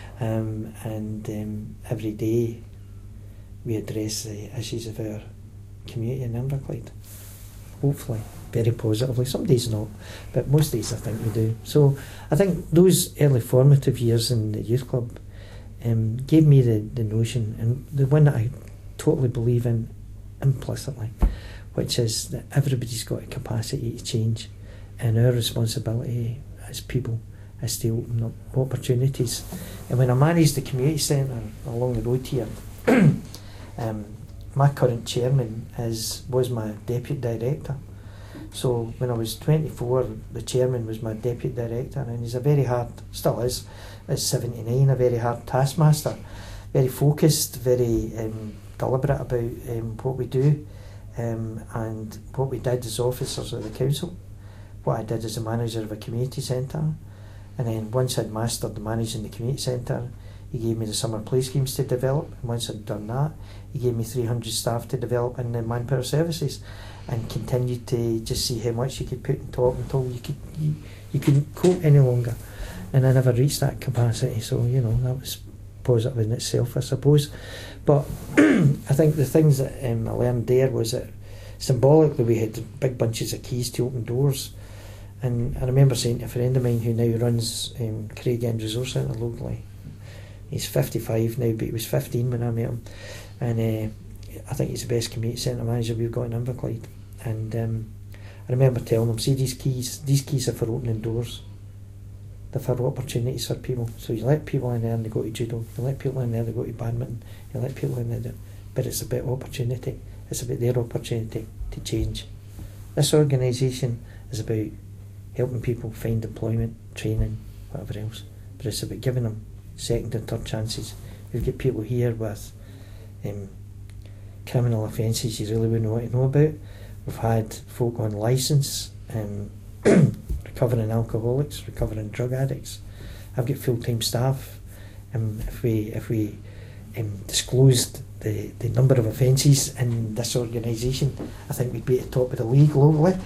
and every day we address the issues of our community in Inverclyde, hopefully very positively. Some days not, but most days I think we do. So I think those early formative years in the youth club gave me the notion, and the one that I totally believe in implicitly, which is that everybody's got a capacity to change, and our responsibility as people is to open up opportunities. And when I managed the community centre along the road here, my current chairman was my deputy director. So when I was 24, the chairman was my deputy director, and he's a very hard, still is, at 79, a very hard taskmaster, very focused, very deliberate about what we do, and what we did as officers of the council, what I did as a manager of a community centre. And then once I'd mastered the managing the community centre, he gave me the summer play schemes to develop, and once I'd done that, he gave me 300 staff to develop in the manpower services, and continued to just see how much you could put on top until you couldn't cope any longer. And I never reached that capacity, so, you know, that was positive in itself, I suppose. But I think the things that I learned there was that symbolically we had big bunches of keys to open doors. And I remember saying to a friend of mine who now runs Craig End Resource Centre locally, he's 55 now, but he was 15 when I met him, and I think he's the best community centre manager we've got in Inverclyde. And I remember telling him, see, these keys are for opening doors, they're for opportunities for people. So you let people in there and they go to judo, you let people in there, they go to badminton, you let people in there, but it's about opportunity, it's about their opportunity to change. This organisation is about helping people find employment, training, whatever else, but it's about giving them second and third chances. We've got people here with criminal offences you really wouldn't want to know about. We've had folk on licence, recovering alcoholics, recovering drug addicts. I've got full-time staff. If we disclosed the number of offences in this organisation, I think we'd be at the top of the league locally.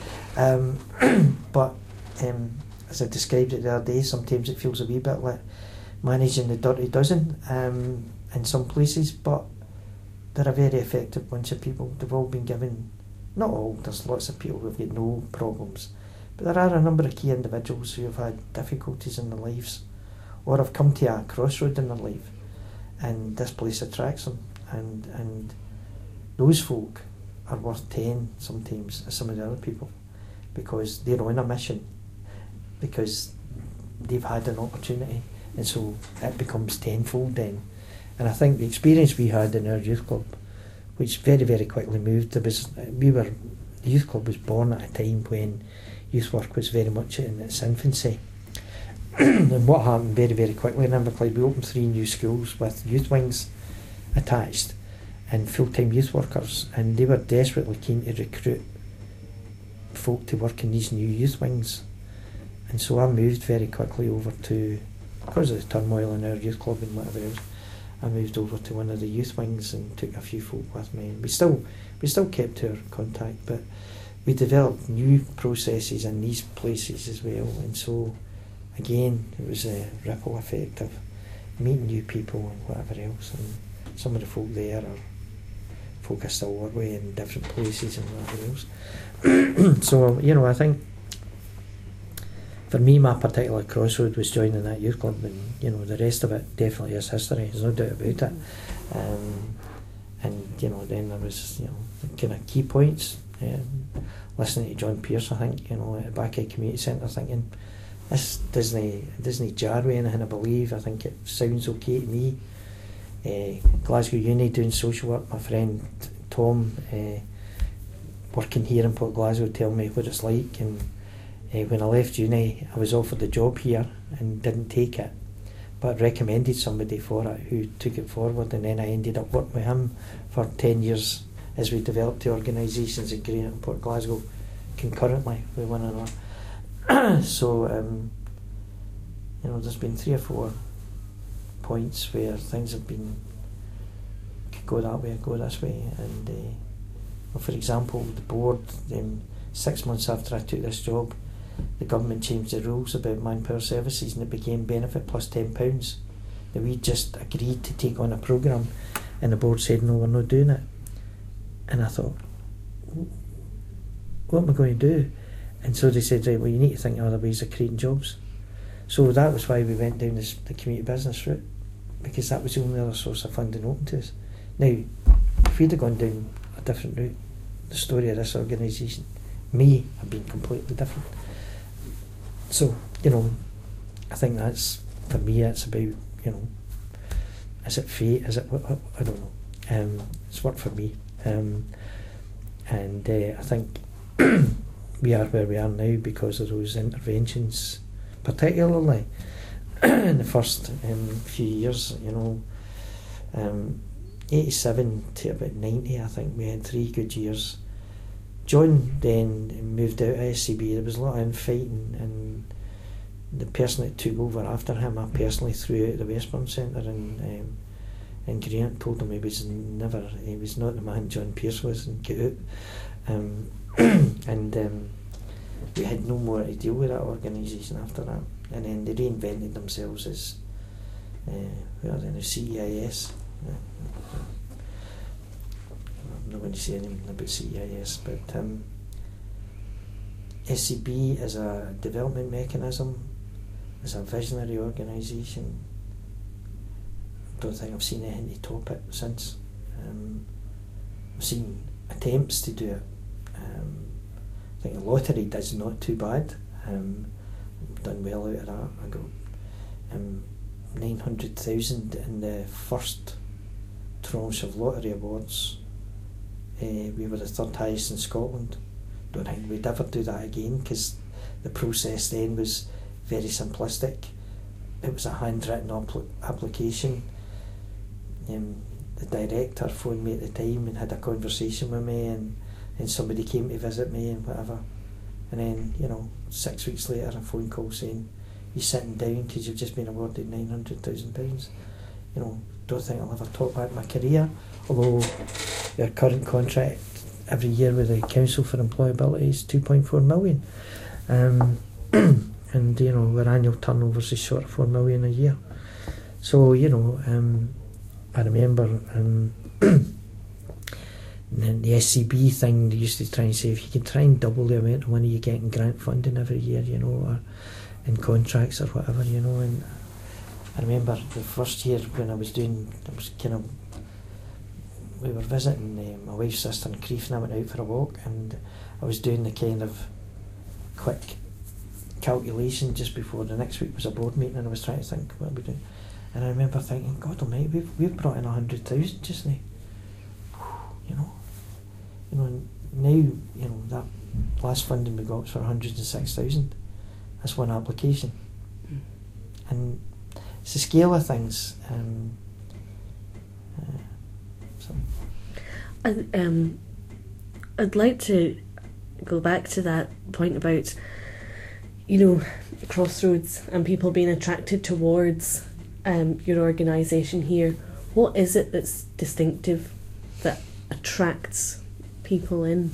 But as I described it the other day, sometimes it feels a wee bit like managing the dirty dozen in some places, but they're a very effective bunch of people. They've all been given, not all, there's lots of people who've got no problems, but there are a number of key individuals who have had difficulties in their lives or have come to a crossroad in their life, and this place attracts them, and those folk are worth 10 sometimes as some of the other people, because they're on a mission, because they've had an opportunity, and so it becomes tenfold then. And I think the experience we had in our youth club, which very, very quickly moved, the youth club was born at a time when youth work was very much in its infancy. And what happened very, very quickly in Inverclyde, we opened 3 new schools with youth wings attached and full-time youth workers, and they were desperately keen to recruit folk to work in these new youth wings. And so I moved very quickly over to, because of the turmoil in our youth club and whatever else, I moved over to one of the youth wings and took a few folk with me. And we still kept our contact, but we developed new processes in these places as well. And so again, it was a ripple effect of meeting new people and whatever else. And some of the folk there are folk I still work with in different places and whatever else. So, you know, I think for me, my particular crossroad was joining that youth club, and you know, the rest of it definitely is history. There's no doubt about it. And you know, then there was, you know, kind of key points. Listening to John Pearce, I think, you know, at the back of the community centre, thinking this doesn't jar with anything I believe. I think it sounds okay to me. Glasgow Uni doing social work. My friend Tom, working here in Port Glasgow, tell me what it's like. And when I left uni, I was offered a job here and didn't take it, but recommended somebody for it who took it forward, and then I ended up working with him for 10 years as we developed the organisations in Greenock and Port Glasgow concurrently with one another. So, you know, there's been 3 or 4 points where things have been, could go that way, go this way, and well, for example, the board, 6 months after I took this job, the government changed the rules about manpower services, and it became benefit plus £10. That we just agreed to take on a programme, and the board said no, we're not doing it. And I thought, what am I going to do? And so they said, right, well, you need to think of other ways of creating jobs. So that was why we went down the community business route, because that was the only other source of funding open to us. Now, if we'd have gone down a different route, the story of this organisation may have been completely different. So, you know, I think that's, for me, it's about, you know, is it fate, is it, I don't know. It's worked for me. And I think we are where we are now because of those interventions, particularly in the first few years, you know, 87 to about 90, I think we had 3 good years. John then moved out of SCB. There was a lot of infighting, and the person that took over after him, I personally threw out the Westburn Centre in Greenock, told him he was not the man John Pearce was, and get out. And we had no more to deal with that organisation after that. And then they reinvented themselves as who are they now, CEIS. I'm not going to say anything about CEIS, but SCB is a development mechanism, is a visionary organisation. I don't think I've seen anything to top it since. I've seen attempts to do it. I think the lottery does not too bad. Done well out of that. I got 900,000 in the first tranche of lottery awards. We were the 3rd highest in Scotland. Don't think we'd ever do that again, because the process then was very simplistic. It was a handwritten application. The director phoned me at the time and had a conversation with me, and somebody came to visit me and whatever. And then, you know, 6 weeks later, a phone call saying, you're sitting down because you've just been awarded £900,000. You know, don't think I'll ever talk about my career, although our current contract every year with the Council for Employability is 2.4 million. And, you know, our annual turnover is short of 4 million a year. So, you know, I remember And then the SCB thing, they used to try and say, if you can try and double the amount of money you get in grant funding every year, you know, or in contracts or whatever, you know. And I remember the first year when I was we were visiting my wife's sister in Crieff, and I went out for a walk, and I was doing the kind of quick calculation just before the next week was a board meeting, and I was trying to think what we're doing. And I remember thinking, God almighty, we've brought in 100,000 just now. You know, and now, you know, that last funding we got was for 106,000. That's one application. And it's the scale of things. I'd like to go back to that point about, you know, Crossroads and people being attracted towards your organisation here. What is it that's distinctive that attracts people in?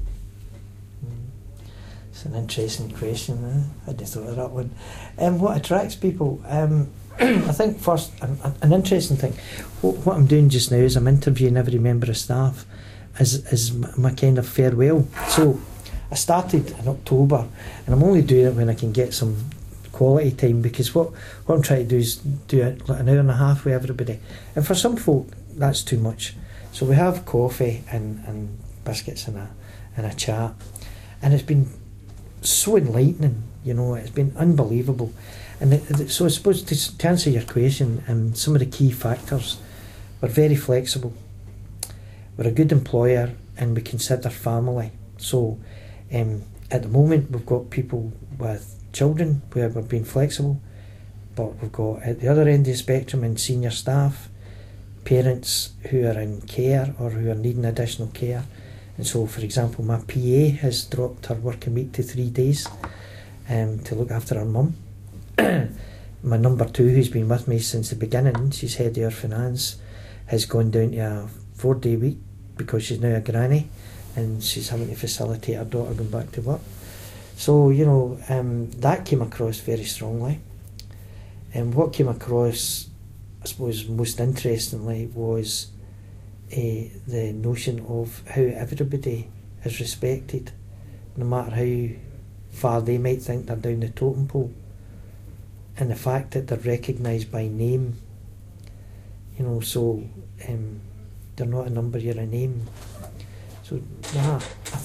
It's an interesting question. I just thought of that one. What attracts people? I think first, an interesting thing, what I'm doing just now is I'm interviewing every member of staff as my kind of farewell. So I started in October, and I'm only doing it when I can get some quality time, because what I'm trying to do is do it like an hour and a half with everybody. And for some folk, that's too much. So we have coffee and biscuits and a chat. And it's been so enlightening, you know, it's been unbelievable. And so I suppose to answer your question, some of the key factors, we're very flexible, we're a good employer, and we consider family. So at the moment we've got people with children where we're being flexible, but we've got at the other end of the spectrum in senior staff, parents who are in care or who are needing additional care. And so, for example, my PA has dropped her working week to 3 days to look after her mum. My number 2, who's been with me since the beginning, she's head of our finance, has gone down to a 4-day week because she's now a granny and she's having to facilitate her daughter going back to work. So, you know, that came across very strongly. And what came across, I suppose, most interestingly was the notion of how everybody is respected, no matter how far they might think they're down the totem pole. And the fact that they're recognised by name, you know, so they're not a number, you're a name. So yeah,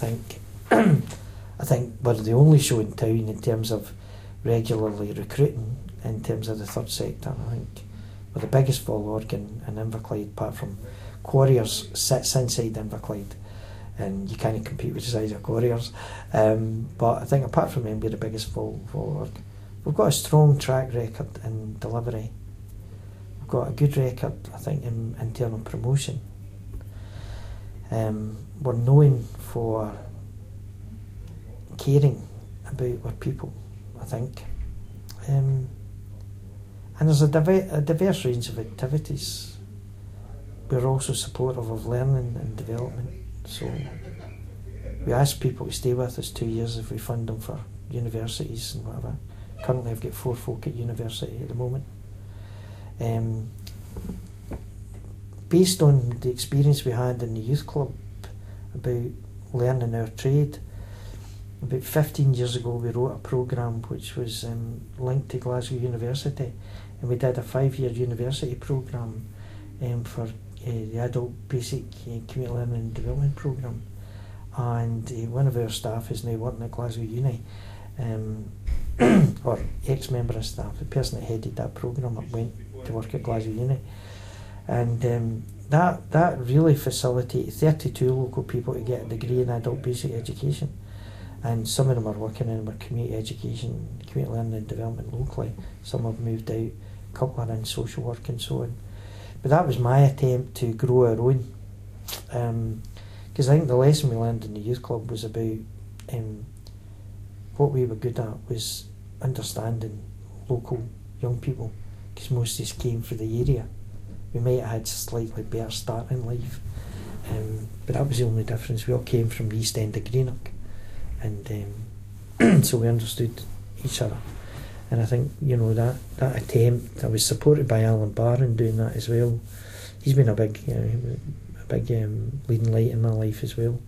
I think we're the only show in town in terms of regularly recruiting in terms of the third sector. I think we're the biggest fall organ in Inverclyde, apart from Quarriers sits inside Inverclyde, and you can't compete with the size of Quarriers. But I think apart from them, we're the biggest fall organ. We've got a strong track record in delivery. We've got a good record, I think, in internal promotion. We're known for caring about our people, I think. And there's a diverse range of activities. We're also supportive of learning and development. So we ask people to stay with us 2 years if we fund them for universities and whatever. Currently I've got 4 folk at university at the moment. Based on the experience we had in the youth club about learning our trade, about 15 years ago we wrote a programme which was linked to Glasgow University, and we did a 5-year university programme for the adult basic community learning and development programme. And one of our staff is now working at Glasgow Uni, or ex-member of staff, the person that headed that programme went to work at Glasgow Uni. And that really facilitated 32 local people to get a degree in adult basic education. And some of them are working in our community education, community learning and development locally. Some have moved out, a couple are in social work and so on. But that was my attempt to grow our own. Because I think the lesson we learned in the youth club was about what we were good at was understanding local young people, because most of us came from the area. We might have had a slightly better start in life, but that was the only difference. We all came from the east end of Greenock, and so we understood each other. And I think, you know, that attempt, I was supported by Alan Barr in doing that as well. He's been a big big leading light in my life as well.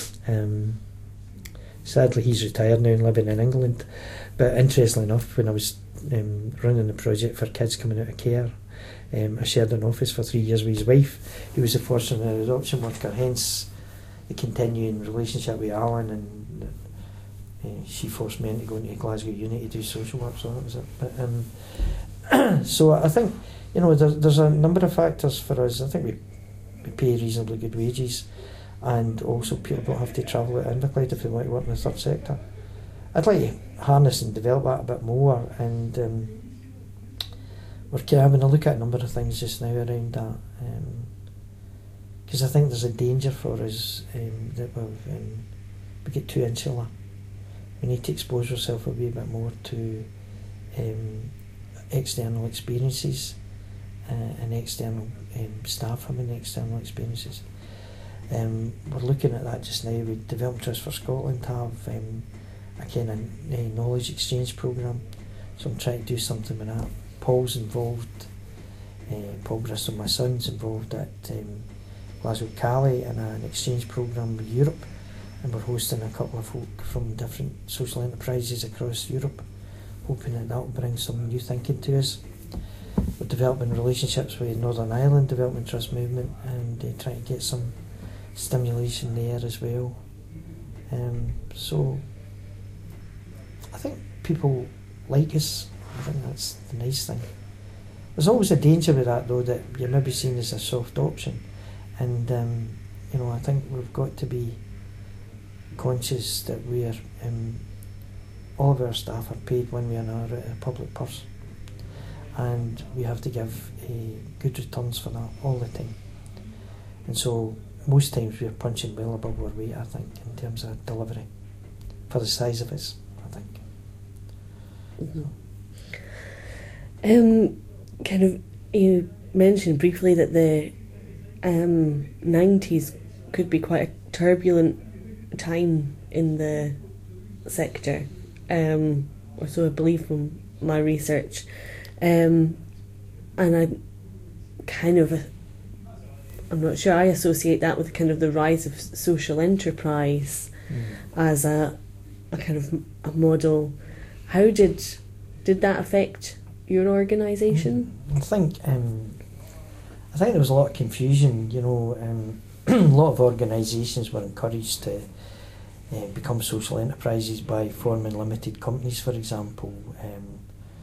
Sadly, he's retired now and living in England. But interestingly enough, when I was running the project for kids coming out of care, I shared an office for 3 years with his wife, who was a foster and adoption worker, hence the continuing relationship with Alan, and she forced me into going to Glasgow Uni to do social work, so that was it. But, so I think, there's a number of factors for us. I think we pay reasonably good wages, and also people don't have to travel out of Inverclyde if they want to work in the third sector. I'd like to harness and develop that a bit more, and we're kind of having a look at a number of things just now around that, because I think there's a danger for us that we get too insular. We need to expose ourselves a wee bit more to external experiences and external staff having external experiences. We're looking at that just now. We Development Trust for Scotland have a kind of knowledge exchange programme, so I'm trying to do something with that. Paul's involved, Paul Bristol, my son's involved at Glasgow Cali in an exchange programme with Europe, and we're hosting a couple of folk from different social enterprises across Europe, hoping that will bring some new thinking to us. We're developing relationships with Northern Ireland Development Trust Movement, and trying to get some stimulation there as well. So I think people like us. I think that's the nice thing. There's always a danger with that, though, that you're maybe seen as a soft option, and I think we've got to be conscious that we're all of our staff are paid when we are out of a public purse, and we have to give good returns for that all the time. And so most times we're punching well above our weight, I think, in terms of delivery for the size of us, I think. Mm-hmm. Kind of, you mentioned briefly that the 90s could be quite a turbulent time in the sector, or so I believe from my research, and I'm not sure, I associate that with kind of the rise of social enterprise as a kind of a model. How did that affect your organisation? I think there was a lot of confusion. A lot of organisations were encouraged to become social enterprises by forming limited companies, for example, and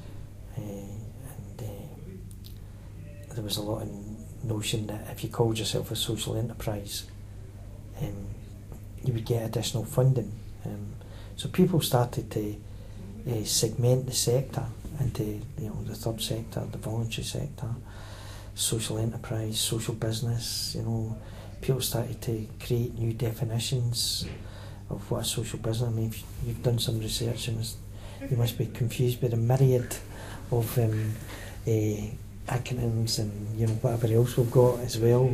there was a lot of notion that if you called yourself a social enterprise, you would get additional funding. So people started to segment the sector into the third sector, the voluntary sector, social enterprise, social business. People started to create new definitions of what a social business. I mean, if you've done some research, you must be confused by the myriad of acronyms and whatever else we've got as well.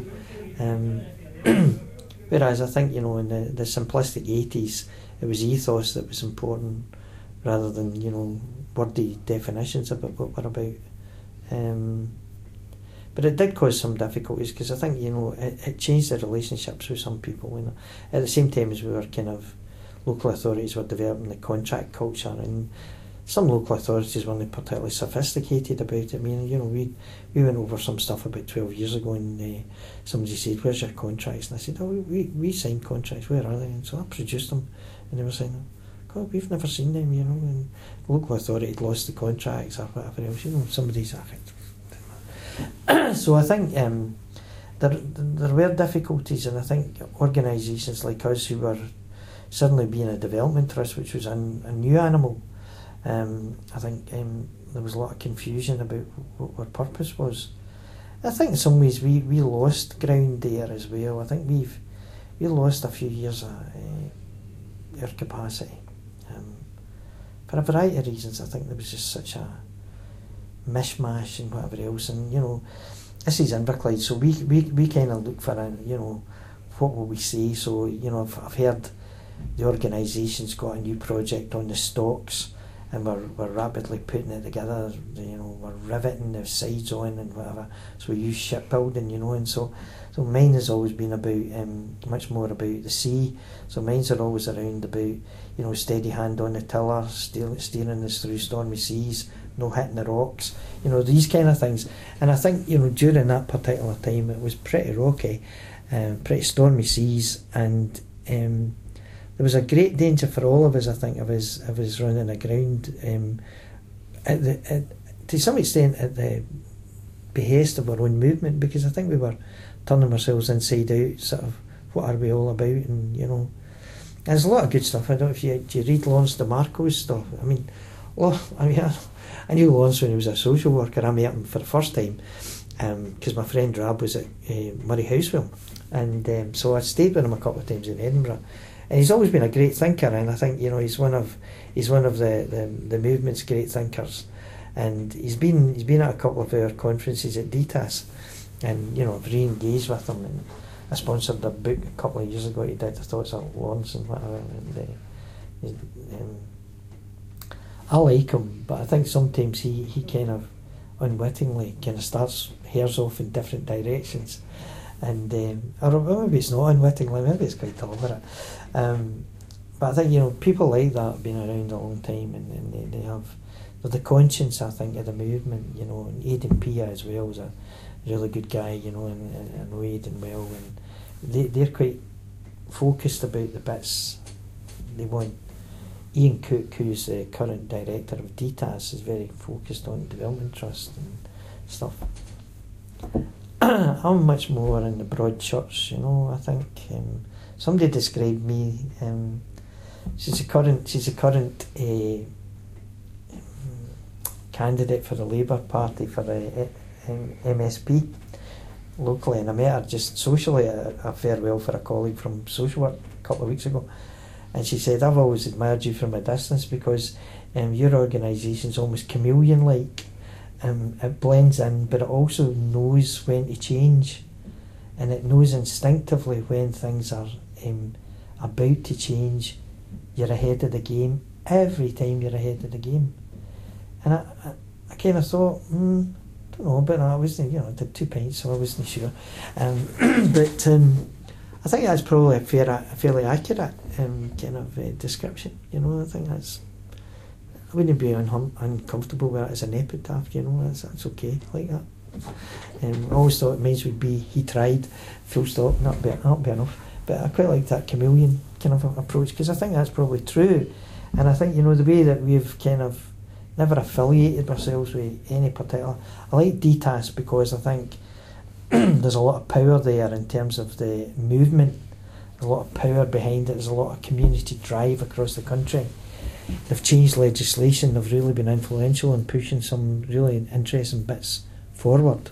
Whereas I think in the simplistic 80s, it was ethos that was important rather than wordy definitions about what we're about. But it did cause some difficulties, because I think it changed the relationships with some people. At the same time as we were local authorities were developing the contract culture, and some local authorities weren't particularly sophisticated about it. I mean, we went over some stuff about 12 years ago, and somebody said, "Where's your contracts?" And I said, "Oh, we signed contracts. Where are they?" And so I produced them, and they were saying, "God, we've never seen them." And the local authority had lost the contracts or whatever else. Somebody's affected. So I think there were difficulties, and I think organisations like us, who were suddenly being a development trust, which was a new animal, I think there was a lot of confusion about what our purpose was. I think in some ways we lost ground there as well. I think we lost a few years of our capacity for a variety of reasons. I think there was just such a mishmash and whatever else, and this is Inverclyde, so we kind of look for what will we say. So I've heard the organisation's got a new project on the stocks, and we're rapidly putting it together. You know, we're riveting the sides on and whatever. So we use shipbuilding, you know, and so mine has always been about much more about the sea. So mines are always around about, you know, steady hand on the tiller, steering us through stormy seas, no hitting the rocks, you know, these kind of things. And I think, you know, during that particular time it was pretty rocky, pretty stormy seas, and there was a great danger for all of us, I think, of us running aground to some extent at the behest of our own movement, because I think we were turning ourselves inside out, sort of, what are we all about? And, you know, there's a lot of good stuff. I don't know if you read Lawrence DeMarco's stuff. I mean, I knew Lawrence when he was a social worker. I met him for the first time because my friend Rab was at Murray Houseville, and so I stayed with him a couple of times in Edinburgh. And he's always been a great thinker, and I think, you know, he's one of the movement's great thinkers. And he's been at a couple of our conferences at DTAS, and, you know, I've re-engaged with him, and I sponsored a book a couple of years ago. He did, I thought it's at Lawrence and whatever, and I like him, but I think sometimes he kind of unwittingly kind of starts hairs off in different directions, and or maybe it's not unwittingly, maybe it's quite deliberate. But I think, you know, people like that have been around a long time, and they have the conscience, I think, of the movement, you know. And Aidan Pia as well was a really good guy, you know, and I know Aidan well, and they're quite focused about the bits they want. Ian Cook, who's the current director of DTAS, is very focused on Development Trust and stuff. I'm much more in the broad church, you know. I think somebody described me. She's a current candidate for the Labour Party for the MSP locally, and I met her just socially at a farewell for a colleague from social work a couple of weeks ago, and she said, I've always admired you from a distance because your organisation's almost chameleon-like. It blends in, but it also knows when to change, and it knows instinctively when things are about to change. You're ahead of the game every time. You're ahead of the game, and I kind of thought, don't know, but I wasn't, you know, I did 2 pints, so I wasn't sure. But I think that's probably a fairly accurate kind of description. You know, I think that's. I wouldn't be uncomfortable with it as an epitaph. You know, that's okay like that. I always thought mine would be he tried, full stop, not be enough. But I quite like that chameleon kind of approach, because I think that's probably true. And I think, you know, the way that we've kind of never affiliated ourselves with any particular. I like DTAS because I think there's a lot of power there in terms of the movement. There's a lot of power behind it. There's a lot of community drive across the country. They've changed legislation. They've really been influential in pushing some really interesting bits forward.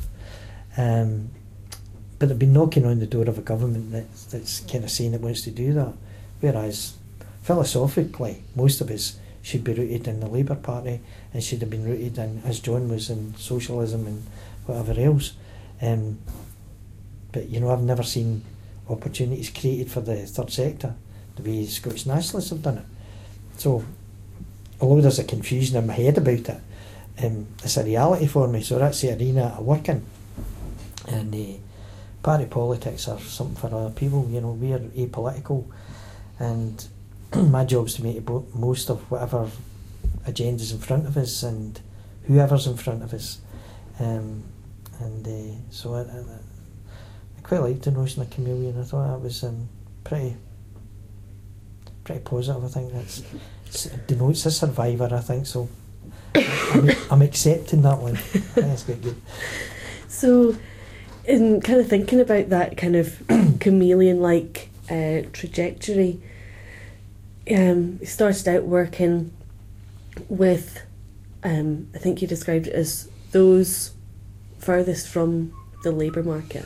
But they've been knocking on the door of a government that's kind of saying it wants to do that. Whereas philosophically, most of us should be rooted in the Labour Party and should have been rooted in, as John was, in socialism and whatever else. But, you know, I've never seen opportunities created for the third sector the way Scottish Nationalists have done it. So, although there's a confusion in my head about it, it's a reality for me. So that's the arena I work in. And party politics are something for other people. You know, we're apolitical, and my job is to make the most of whatever agenda's in front of us and whoever's in front of us. So I quite liked the notion of chameleon. I thought that was pretty positive. I think it denotes a survivor, I think, so I'm accepting that one. I think that's quite good. So, in kind of thinking about that kind of chameleon-like trajectory, you started out working with, I think you described it as those furthest from the labour market.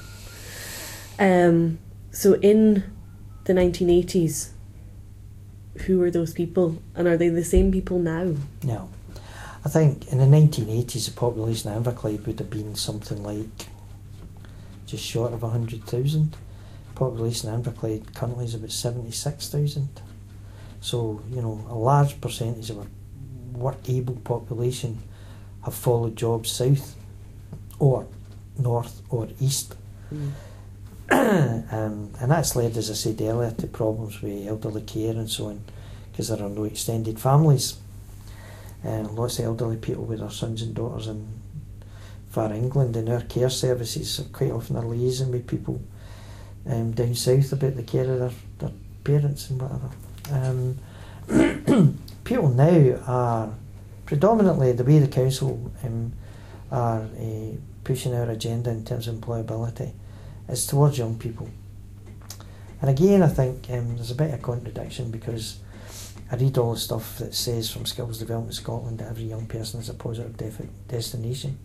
So in the 1980s, who were those people, and are they the same people now? No. I think in the 1980s the population of Inverclyde would have been something like just short of 100,000. Population of Inverclyde currently is about 76,000. So, you know, a large percentage of our work-able population have followed jobs south or north or east. And that's led, as I said earlier, to problems with elderly care and so on, because there are no extended families. Lots of elderly people with their sons and daughters in far England, and our care services quite often are liaising with people down south about the care of their parents and whatever. People now are predominantly, the way the council are pushing our agenda in terms of employability is towards young people. And again, I think there's a bit of contradiction, because I read all the stuff that says from Skills Development Scotland that every young person is a positive destination.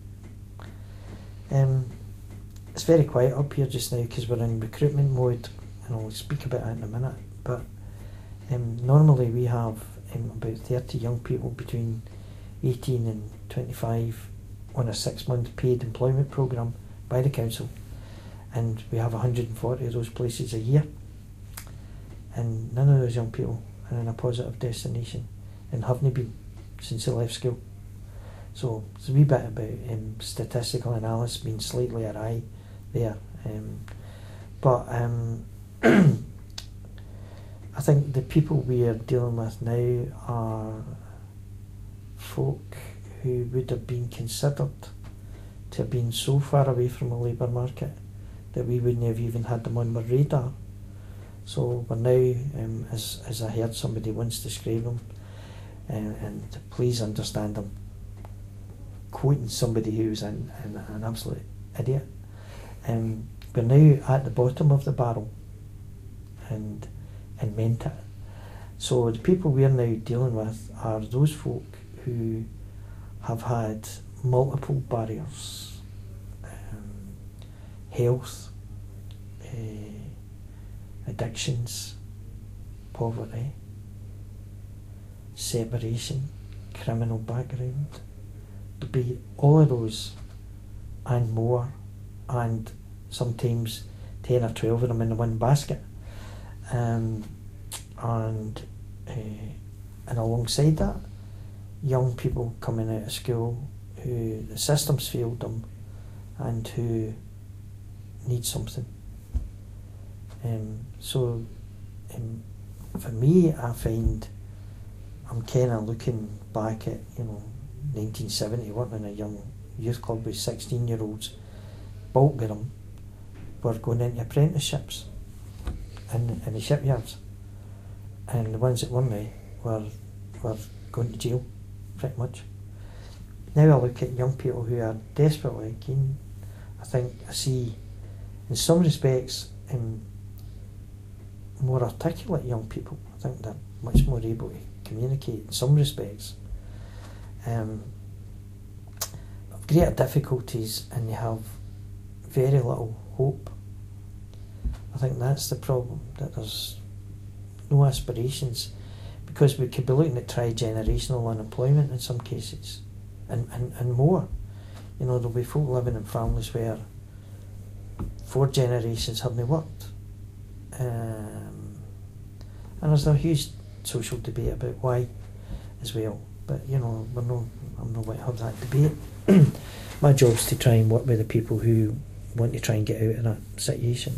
It's very quiet up here just now because we're in recruitment mode, and I'll speak about that in a minute. But normally we have about 30 young people between 18 and 25 on a 6-month paid employment programme by the council, and we have 140 of those places a year, and none of those young people are in a positive destination and haven't been since they left school. So there's a wee bit about statistical analysis being slightly awry there, but I think the people we are dealing with now are folk who would have been considered to have been so far away from the labour market that we wouldn't have even had them on our radar. So we're now, as I heard somebody once describe them, and please understand I'm quoting somebody who's an absolute idiot, we're now at the bottom of the barrel and meant it. So the people we're now dealing with are those folk who have had multiple barriers, health, addictions, poverty, separation, criminal background, be all of those and more, and sometimes 10 or 12 of them in the one basket. And alongside that, young people coming out of school who the system's failed them and who need something. So for me, I find I'm kind of looking back at 1970, working in a young youth club with 16-year-olds. Bulk of them were going into apprenticeships in the shipyards, and the ones that weren't were going to jail, pretty much. Now I look at young people who are desperately keen. I think I see, in some respects, more articulate young people. I think they're much more able to communicate in some respects. Have greater difficulties, and they have very little hope. I think that's the problem, that there's no aspirations, because we could be looking at tri-generational unemployment in some cases, and more. There'll be folk living in families where 4 generations haven't worked, and there's a huge social debate about why as well. But I'm not going to have that debate. My job's to try and work with the people who want to try and get out of that situation.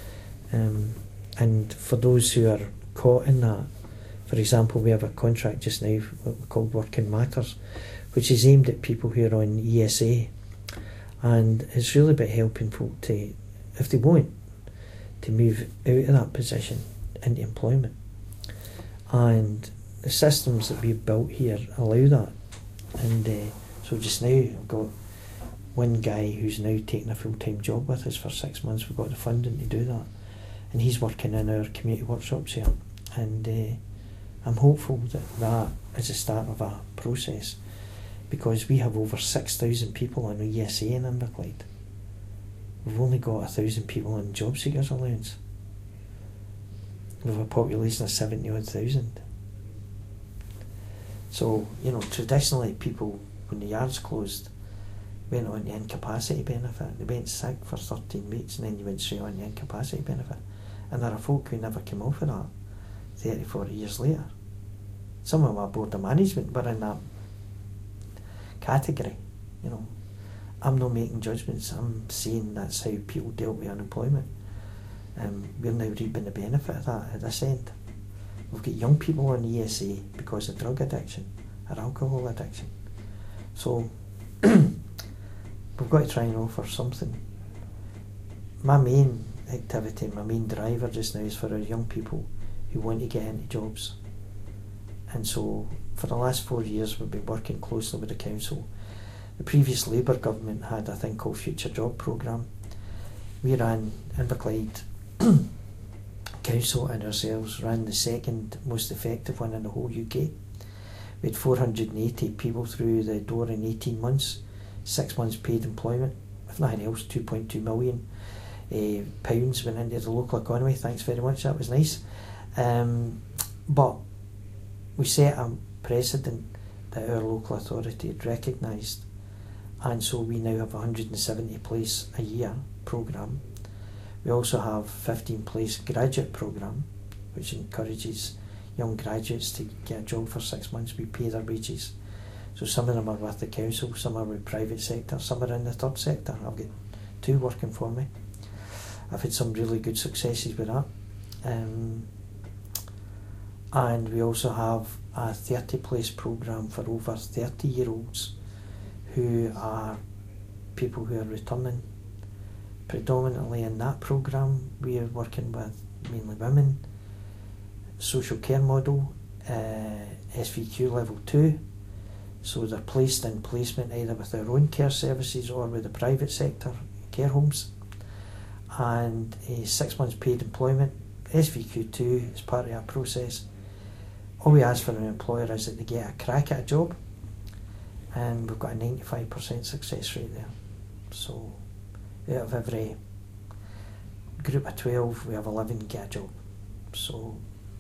And for those who are caught in that, for example, we have a contract just now called Working Matters, which is aimed at people who are on ESA, and it's really about helping folk to, if they want, to move out of that position into employment. And the systems that we've built here allow that. And so just now I've got one guy who's now taking a full-time job with us for 6 months. We've got the funding to do that, and he's working in our community workshops here, and I'm hopeful that is the start of a process, because we have over 6,000 people on ESA in Inverclyde. We've only got 1,000 people on job seekers allowance. We have a population of 70,000. So, traditionally people, when the yards closed, went on the incapacity benefit. They went sick for 13 weeks and then you went straight on the incapacity benefit. And there are folk who never came off of that 30, 40 years later. Some of them are board of management, but in that category. I'm not making judgments. I'm saying that's how people dealt with unemployment. We're now reaping the benefit of that at this end. We've got young people on ESA because of drug addiction or alcohol addiction. So we've got to try and offer something. My main activity, my main driver just now is for our young people who want to get into jobs. And so for the last 4 years we've been working closely with the council. The previous Labour government had a thing called Future Job Programme. We ran, Inverclyde Council and ourselves ran the second most effective one in the whole UK. We had 480 people through the door in 18 months, 6 months paid employment, if nothing else, 2.2 million pounds went into the local economy. Thanks very much, that was nice. But we set a precedent that our local authority had recognised, and so we now have a 170 place a year programme. We also have 15 place graduate programme, which encourages young graduates to get a job for 6 months. We pay their wages. So some of them are with the council, some are with private sector, some are in the third sector. I've got 2 working for me. I've had some really good successes with that. And we also have a 30 place programme for over 30-year-olds who are people who are returning. Predominantly in that programme we are working with mainly women, social care model, SVQ level 2, so they're placed in placement either with their own care services or with the private sector care homes, and 6 months paid employment. SVQ2 is part of that process. All we ask for an employer is that they get a crack at a job, and we've got a 95% success rate there. So out of every group of 12 we have 11 get a job, so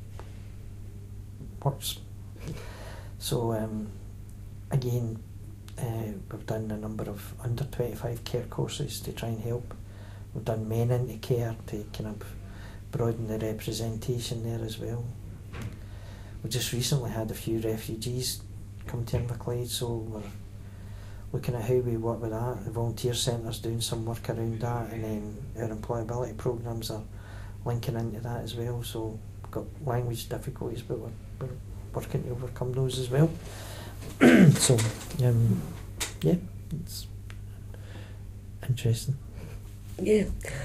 works. So again, we've done a number of under 25 care courses to try and help. We've done men into care to kind of broaden the representation there as well. We just recently had a few refugees come to Inverclyde, so we're looking at how we work with that. The volunteer centre's doing some work around that, and then our employability programmes are linking into that as well. So we've got language difficulties, but we're working to overcome those as well. So yeah, it's interesting. Yeah.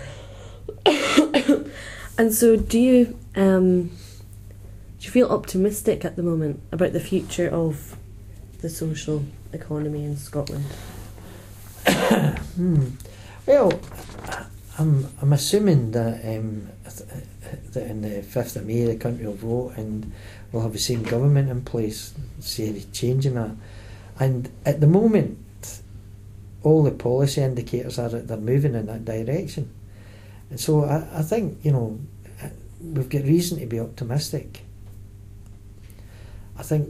And so do you feel optimistic at the moment about the future of the social economy in Scotland? Well, I'm assuming that that in the 5th of May the country will vote and we'll have the same government in place, say changing that. And at the moment, all the policy indicators are that they're moving in that direction. And so I think, we've got reason to be optimistic. I think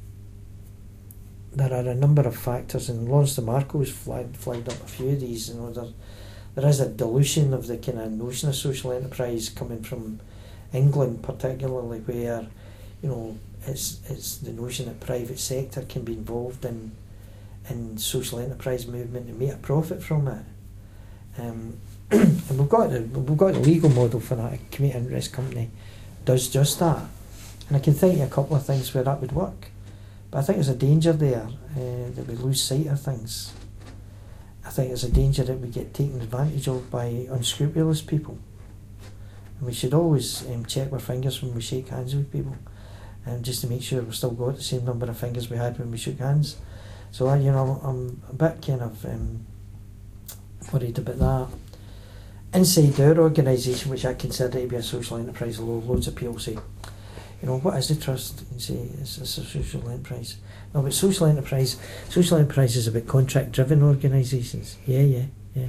there are a number of factors, and Lawrence DeMarco's flagged up a few of these. There is a dilution of the kind of notion of social enterprise coming from England, particularly, where it's the notion that private sector can be involved in social enterprise movement and make a profit from it. And we've got the legal model for that. A community interest company does just that, and I can think of a couple of things where that would work. But I think there's a danger there that we lose sight of things. I think there's a danger that we get taken advantage of by unscrupulous people. And we should always check our fingers when we shake hands with people, just to make sure we've still got the same number of fingers we had when we shook hands. So I'm a bit kind of worried about that. Inside our organisation, which I consider to be a social enterprise, loads of people say, what is the trust? And say it's a social enterprise. No, but social enterprise is about contract-driven organisations. Yeah.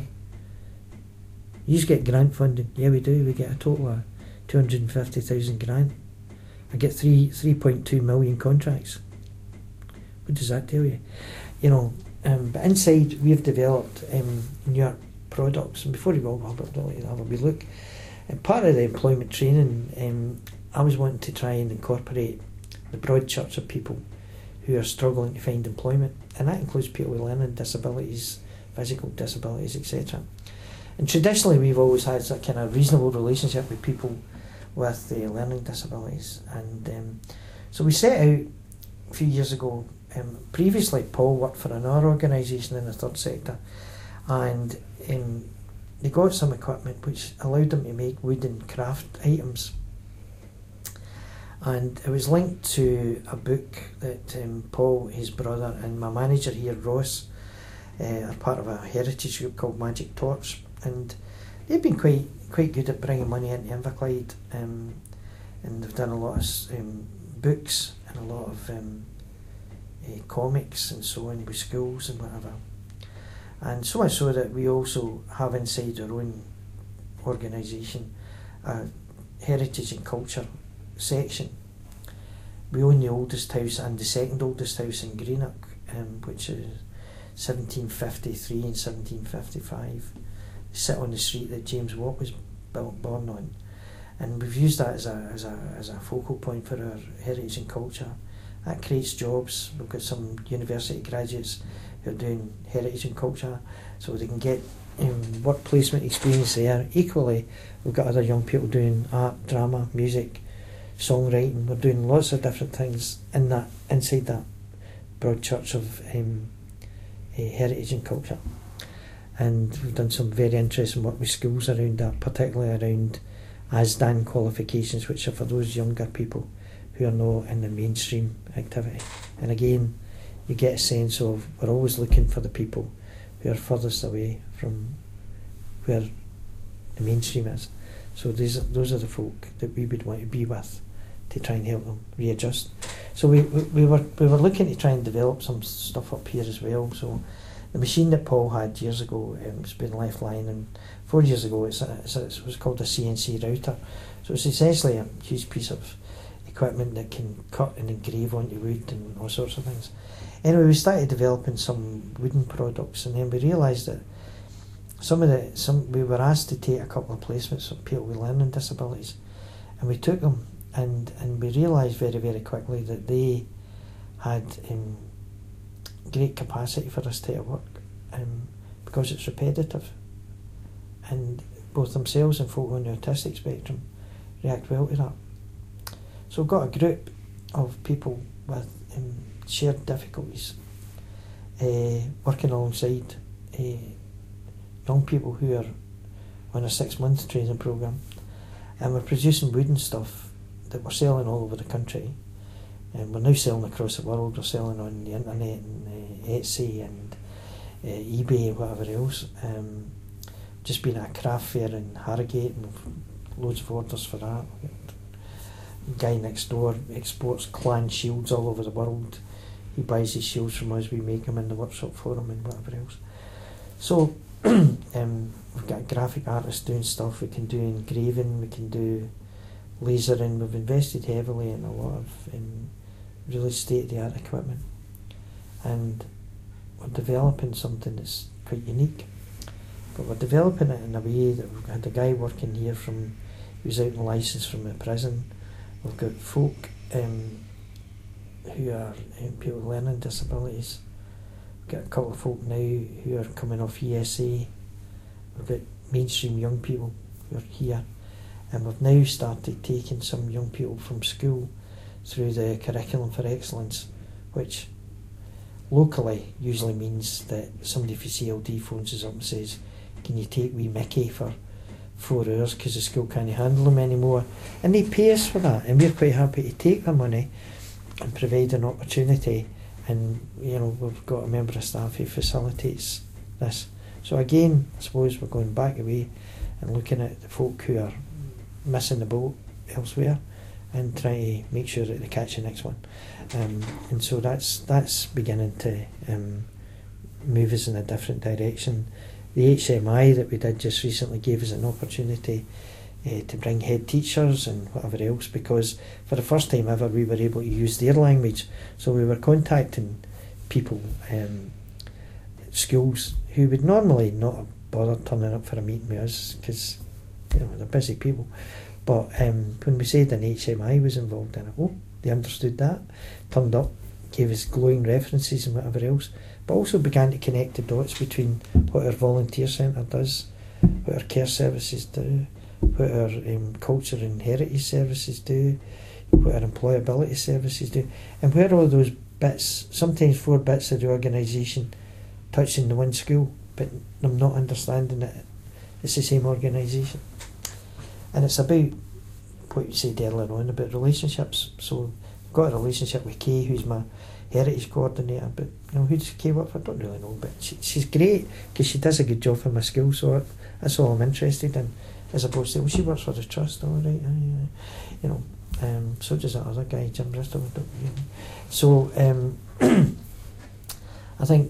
You just get grant funding. Yeah, we do. We get a total of 250,000 grant. I get 3.2 million contracts. What does that tell you? But inside we've developed newer products, and before you go, Robert, I'll let you have a wee look. And part of the employment training, I was wanting to try and incorporate the broad church of people who are struggling to find employment and that includes people with learning disabilities, physical disabilities, etc. And traditionally we've always had that kind of reasonable relationship with people with learning disabilities, and so we set out a few years ago. Previously Paul worked for another organisation in the third sector, and they got some equipment which allowed them to make wood and craft items, and it was linked to a book that Paul, his brother, and my manager here, Ross, are part of a heritage group called Magic Torch, and they've been quite good at bringing money into Inverclyde, and they've done a lot of books and a lot of comics and so on with schools and whatever. And so much so that we also have inside our own organisation a heritage and culture section. We own the oldest house and the second oldest house in Greenock, which is 1753 and 1755. They sit on the street that James Watt was born on, and we've used that as a focal point for our heritage and culture. That creates jobs. We've got some university graduates who are doing heritage and culture, so they can get work placement experience there. Equally, we've got other young people doing art, drama, music, songwriting. We're doing lots of different things inside that broad church of heritage and culture. And we've done some very interesting work with schools around that, particularly around ASDAN qualifications, which are for those younger people who are not in the mainstream activity. And again, you get a sense of we're always looking for the people who are furthest away from where the mainstream is. So those are the folk that we would want to be with to try and help them readjust. So we were looking to try and develop some stuff up here as well. So the machine that Paul had years ago has been left lying, and 4 years ago it was called a CNC router. So it's essentially a huge piece of equipment that can cut and engrave onto wood and all sorts of things. Anyway, we started developing some wooden products, and then we realised that we were asked to take a couple of placements of people with learning disabilities, and we took them, and we realised very, very quickly that they had great capacity for this type of work, because it's repetitive, and both themselves and folk on the autistic spectrum react well to that. So we've got a group of people with shared difficulties working alongside young people who are on a 6-month training programme, and we're producing wooden stuff that we're selling all over the country, and we're now selling across the world. We're selling on the internet and Etsy and eBay and whatever else. Just been at a craft fair in Harrogate and loads of orders for that. Guy next door exports clan shields all over the world. He buys his shields from us, we make them in the workshop for him and whatever else. So we've got a graphic artist doing stuff, we can do engraving, we can do lasering. We've invested heavily in a lot of really state-of-the-art equipment, and we're developing something that's quite unique, but we're developing it in a way that we've had a guy working here he was out on licence from the prison. We've got folk who are people with learning disabilities. We've got a couple of folk now who are coming off ESA. We've got mainstream young people who are here, and we've now started taking some young people from school through the Curriculum for Excellence, which locally usually means that somebody from CLD phones us up and says, can you take wee Mickey for 4 hours because the school can't handle him anymore, and they pay us for that, and we're quite happy to take their money and provide an opportunity. And we've got a member of staff who facilitates this. So again, I suppose we're going back away and looking at the folk who are missing the boat elsewhere and trying to make sure that they catch the next one. And so that's beginning to move us in a different direction. The HMI that we did just recently gave us an opportunity to bring head teachers and whatever else, because for the first time ever we were able to use their language. So we were contacting people, schools, who would normally not have bothered turning up for a meeting with us because they're busy people. But when we said an HMI was involved in it, they understood that, turned up, gave us glowing references and whatever else, but also began to connect the dots between what our volunteer centre does, what our care services do, what our culture and heritage services do, what our employability services do, and where all those bits, sometimes 4 bits of the organisation touching the one school, but I'm not understanding that it's the same organisation. And it's about what you said earlier on about relationships. So I've got a relationship with Kay, who's my heritage coordinator, but who does Kay work for? I don't really know, but she's great because she does a good job for my school, so that's all I'm interested in, as opposed to, she works for the trust, all right, so does that other guy, Jim Bristol. So I think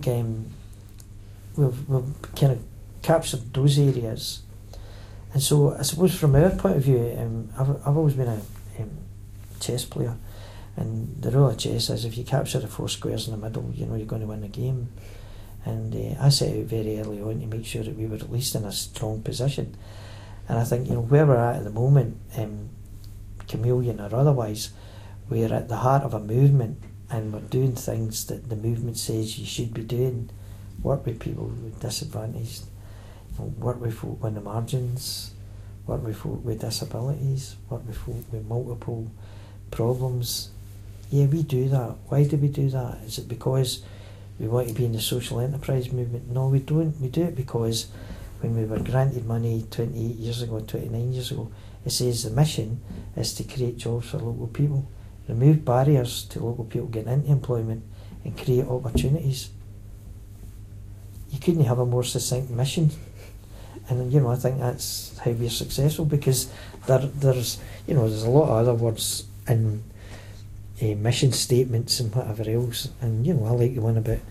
we've kind of captured those areas, and so I suppose from our point of view, I've always been a chess player, and the rule of chess is if you capture the 4 squares in the middle, you're going to win the game. And I set out very early on to make sure that we were at least in a strong position. And I think where we're at the moment, chameleon or otherwise, we're at the heart of a movement, and we're doing things that the movement says you should be doing. Work with people with disadvantaged, work with folk on the margins, work with folk with disabilities, work with folk with multiple problems. Yeah, we do that. Why do we do that? Is it because we want to be in the social enterprise movement? No, we don't. We do it because when we were granted money 28 years ago, 29 years ago, it says the mission is to create jobs for local people, remove barriers to local people getting into employment, and create opportunities. You couldn't have a more succinct mission. And I think that's how we're successful, because there's a lot of other words in mission statements and whatever else, and I like the one about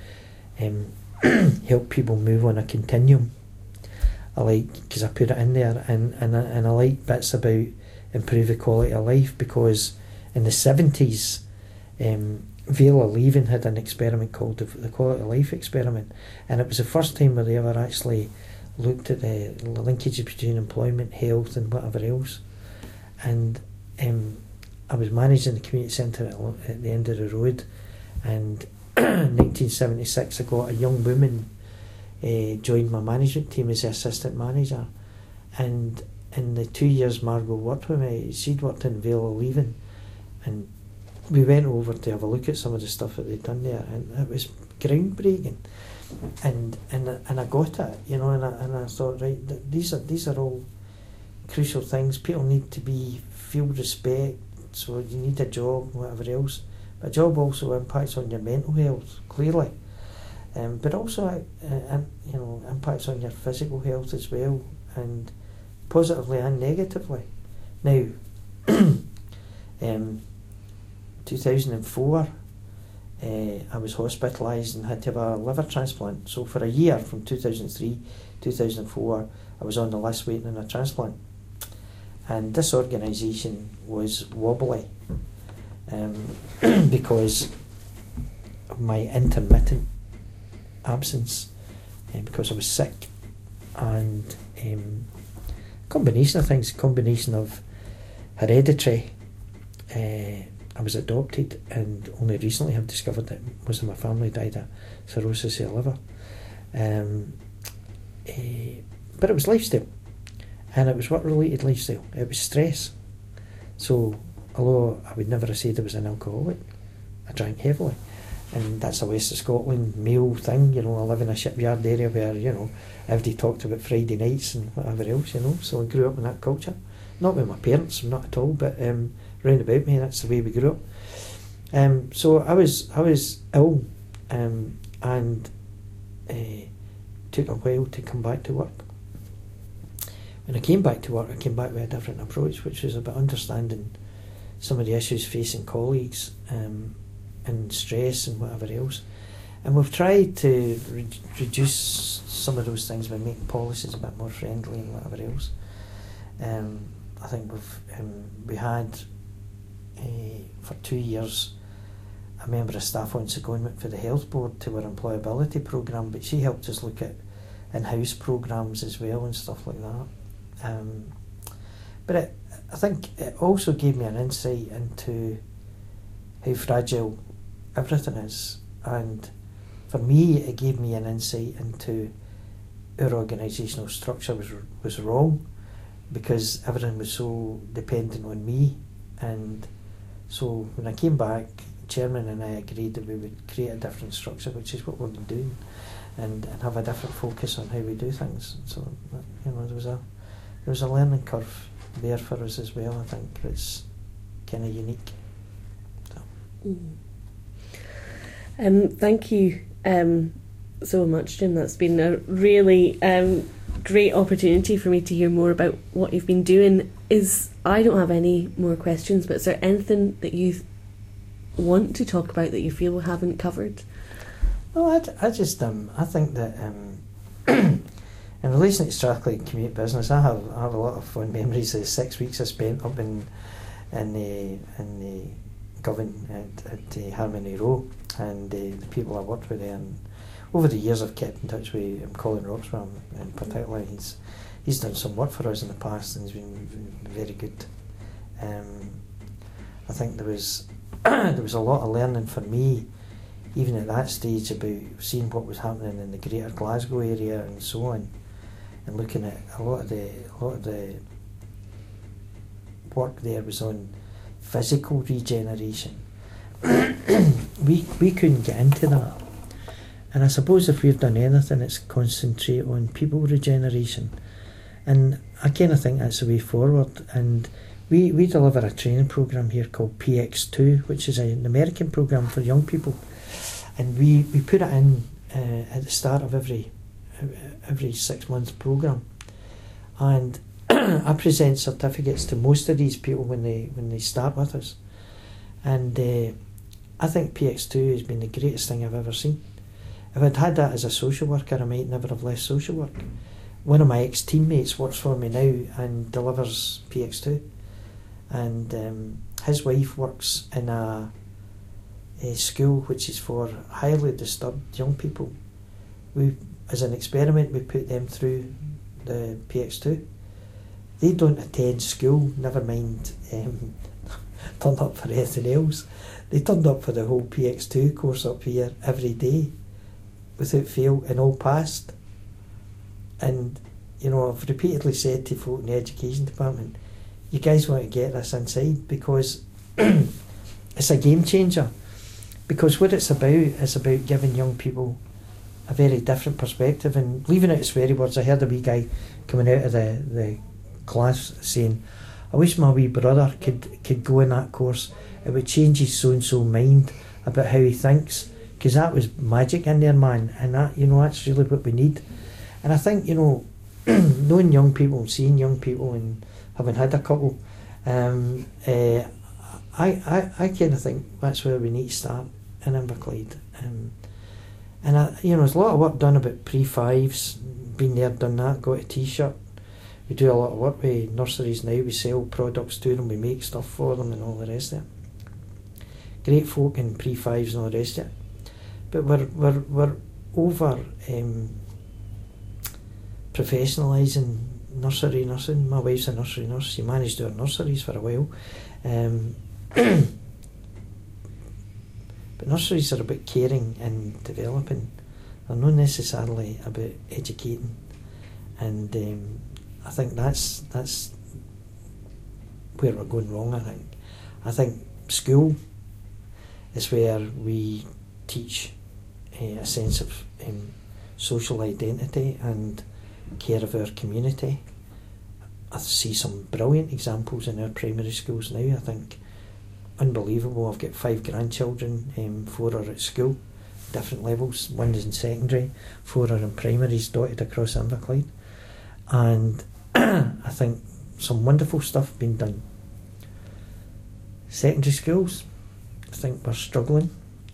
help people move on a continuum. I like, because I put it in there, and I like bits about improve the quality of life, because in the 70s Viola Leaving had an experiment called the Quality of Life Experiment, and it was the first time where they ever actually looked at the linkages between employment, health and whatever else. And I was managing the community centre at the end of the road, and in 1976 I got a young woman joined my management team as the assistant manager, and in the 2 years Margot worked with me, she'd worked in Viola Leaving, and we went over to have a look at some of the stuff that they'd done there, and it was groundbreaking, and I got it, and I thought, right, these are all crucial things. People need to feel respect, so you need a job, whatever else. But a job also impacts on your mental health, clearly, but also impacts on your physical health as well, and positively and negatively. Now, 2004, I was hospitalised and had to have a liver transplant. So for a year, from 2003 2004, I was on the list waiting on a transplant. And this organisation was wobbly because of my intermittent absence, because I was sick, and combination of things, combination of hereditary. I was adopted, and only recently have discovered that most of my family died of cirrhosis of the liver. But it was lifestyle, and it was work-related lifestyle. It was stress. So, although I would never have said I was an alcoholic, I drank heavily, and that's a West of Scotland male thing. I live in a shipyard area where everybody talked about Friday nights and whatever else. So I grew up in that culture. Not with my parents, not at all, but round about me, that's the way we grew up. So I was ill, and took a while to come back to work. When I came back to work, I came back with a different approach, which was about understanding some of the issues facing colleagues, and stress and whatever else. And we've tried to reduce some of those things by making policies a bit more friendly and whatever else. I think we had for 2 years a member of staff on secondment for the health board to our employability programme, but she helped us look at in-house programmes as well and stuff like that. But I think it also gave me an insight into how fragile everything is. And for me, it gave me an insight into our organisational structure was wrong, because everything was so dependent on me. And so when I came back, Chairman and I agreed that we would create a different structure, which is what we've been doing, and have a different focus on how we do things. So, you know, there was a learning curve there for us as well. I think it's kind of unique. So. Thank you so much, Jim. That's been a really great opportunity for me to hear more about what you've been doing. I don't have any more questions, but is there anything that you want to talk about that you feel we haven't covered? Well, I just I think that in relation to Strathclyde Community Business, I have a lot of fond memories of the 6 weeks I spent up in the Govan at Harmony Row, and the people I worked with there. And over the years, I've kept in touch with Colin Roxburgh, in particular. He's done some work for us in the past, and he's been very good. I think there was a lot of learning for me, even at that stage, about seeing what was happening in the Greater Glasgow area and so on, and looking at a lot of the work there was on physical regeneration. we couldn't get into that, and I suppose if we've done anything, it's concentrate on people regeneration, and I kind of think that's the way forward. And we deliver a training program here called PX2, which is an American program for young people, and we put it in at the start of every 6 month program, and I present certificates to most of these people when they start with us, and I think PX2 has been the greatest thing I've ever seen. If I'd had that as a social worker, I might never have left social work. One of my ex-teammates works for me now and delivers PX2, and his wife works in a school which is for highly disturbed young people. As an experiment, we put them through the PX2. They don't attend school, never mind turn up for anything else. They turned up for the whole PX2 course up here every day without fail, and all passed. And, you know, I've repeatedly said to folk in the education department, you guys want to get this inside, because it's a game changer. Because what it's about giving young people a very different perspective, and leaving out the sweary words. I heard a wee guy coming out of the class saying, I wish my wee brother could go in that course. It would change his so-and-so mind about how he thinks, because that was magic in there, man. And that, you know, that's really what we need. And I think, you know, knowing young people, seeing young people, and having had a couple, I kind of think that's where we need to start in Inverclyde. And you know, there's a lot of work done about pre-fives, been there, done that, got a t-shirt. We do a lot of work with nurseries now, we sell products to them, we make stuff for them and all the rest of it. Great folk in pre-fives and all the rest of it. But we're over professionalising nursery nursing. My wife's a nursery nurse, she managed our nurseries for a while. But nurseries are about caring and developing. They're not necessarily about educating. And I think that's where we're going wrong, I think school is where we teach a sense of social identity and care of our community. I see some brilliant examples in our primary schools now. I think unbelievable. I've got 5 grandchildren, 4 are at school, different levels. 1 is in secondary, 4 are in primaries, dotted across Inverclyde. And I think some wonderful stuff being done. Secondary schools, I think we're struggling.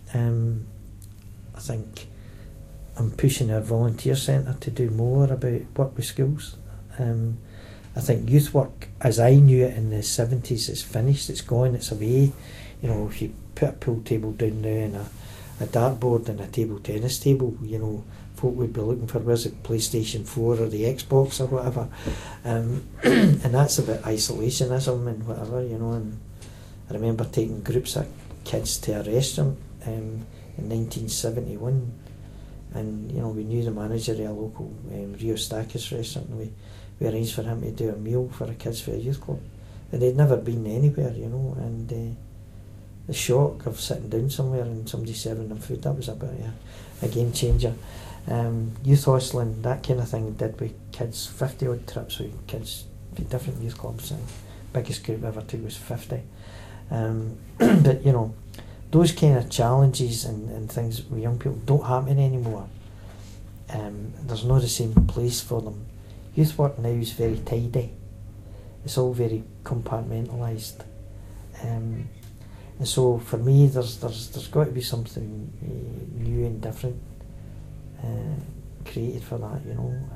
I think I'm pushing our volunteer centre to do more about work with schools. I think youth work, as I knew it in the 70s, is finished, it's gone, it's away. You know, if you put a pool table down now and a dartboard and a table tennis table, you know, folk would be looking for, where's the PlayStation 4 or the Xbox or whatever. And that's about isolationism and whatever, you know. And I remember taking groups of kids to a restaurant in 1971, and we knew the manager of a local Rio Stakis restaurant, and we arranged for him to do a meal for the kids for a youth club, and they'd never been anywhere, and the shock of sitting down somewhere and somebody serving them food, that was a bit a game changer. Youth hostling, that kind of thing, did with kids, 50 odd trips with kids to different youth clubs, and biggest group ever took was 50. But those kind of challenges and things with young people don't happen anymore. There's not the same place for them. Youth work now is very tidy. It's all very compartmentalised. And so for me, there's got to be something new and different created for that.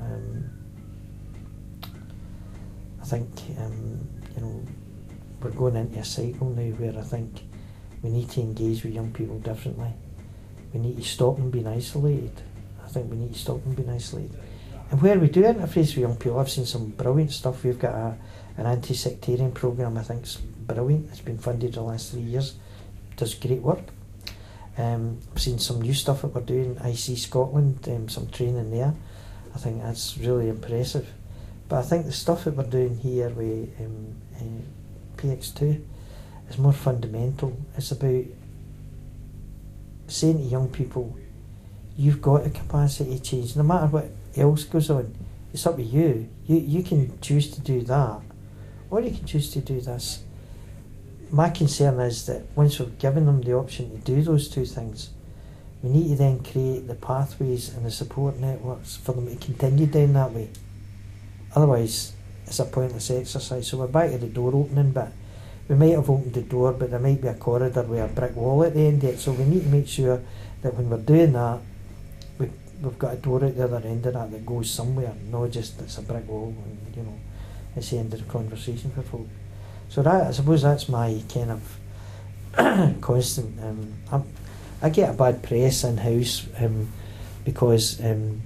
I think we're going into a cycle now where I think we need to engage with young people differently. We need to stop them being isolated. I think we need to stop them being isolated. And where we do interface with young people, I've seen some brilliant stuff. We've got an anti-sectarian programme, I think it's brilliant. It's been funded the last 3 years. Does great work. I've seen some new stuff that we're doing, IC Scotland, some training there. I think that's really impressive. But I think the stuff that we're doing here with PX2 is more fundamental. It's about saying to young people, you've got the capacity to change. No matter what else goes on, it's up to you. You can choose to do that, or you can choose to do this. My concern is that once we've given them the option to do those two things, we need to then create the pathways and the support networks for them to continue down that way. Otherwise, it's a pointless exercise. So we're back to the door opening bit. We might have opened the door, but there might be a corridor with a brick wall at the end of it. So we need to make sure that when we're doing that, we've got a door at the other end of that goes somewhere, not just it's a brick wall and it's the end of the conversation for folk. So that, I suppose that's my kind of constant. I get a bad press in-house because I'm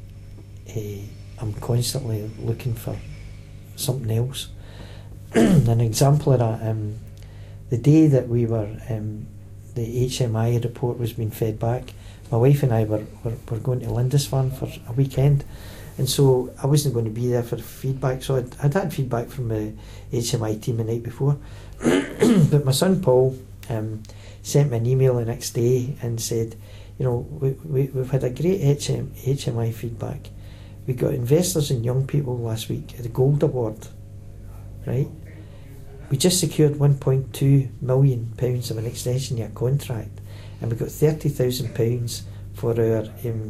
constantly looking for something else. An example of that, the day that we were, the HMI report was being fed back, my wife and I were going to Lindisfarne for a weekend, and so I wasn't going to be there for the feedback, so I'd had feedback from the HMI team the night before. But my son Paul sent me an email the next day and said, we've had a great HMI feedback. We got investors and young people last week at the Gold Award, right? We just secured £1.2 million of an extension year contract, and we got £30,000 for our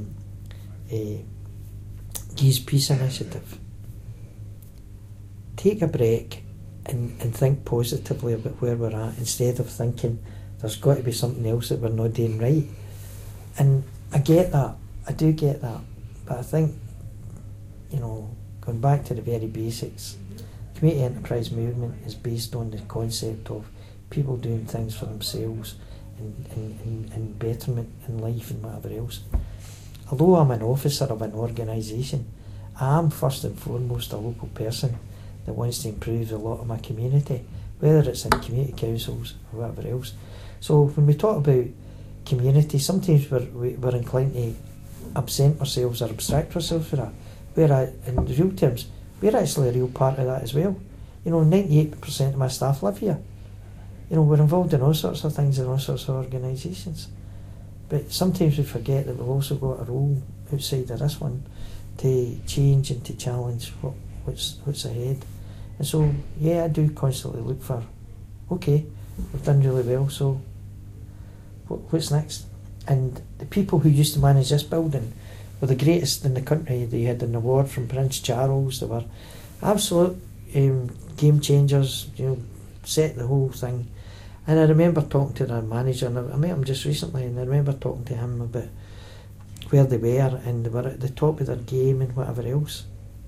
Geese Peace Initiative. Take a break and think positively about where we're at, instead of thinking there's got to be something else that we're not doing right. And I get that, I do get that, but I think, going back to the very basics, community enterprise movement is based on the concept of people doing things for themselves and betterment in life and whatever else. Although I'm an officer of an organisation, I am first and foremost a local person that wants to improve a lot of my community, whether it's in community councils or whatever else. So when we talk about community, sometimes we're inclined to absent ourselves or abstract ourselves for that, whereas in real terms, we're actually a real part of that as well. 98% of my staff live here. We're involved in all sorts of things in all sorts of organisations. But sometimes we forget that we've also got a role outside of this one to change and to challenge what's ahead. And so, yeah, I do constantly look for, okay, we've done really well, so what's next? And the people who used to manage this building were the greatest in the country. They had an award from Prince Charles. They were absolute game changers, set the whole thing. And I remember talking to their manager, and I met him just recently, and I remember talking to him about where they were, and they were at the top of their game and whatever else.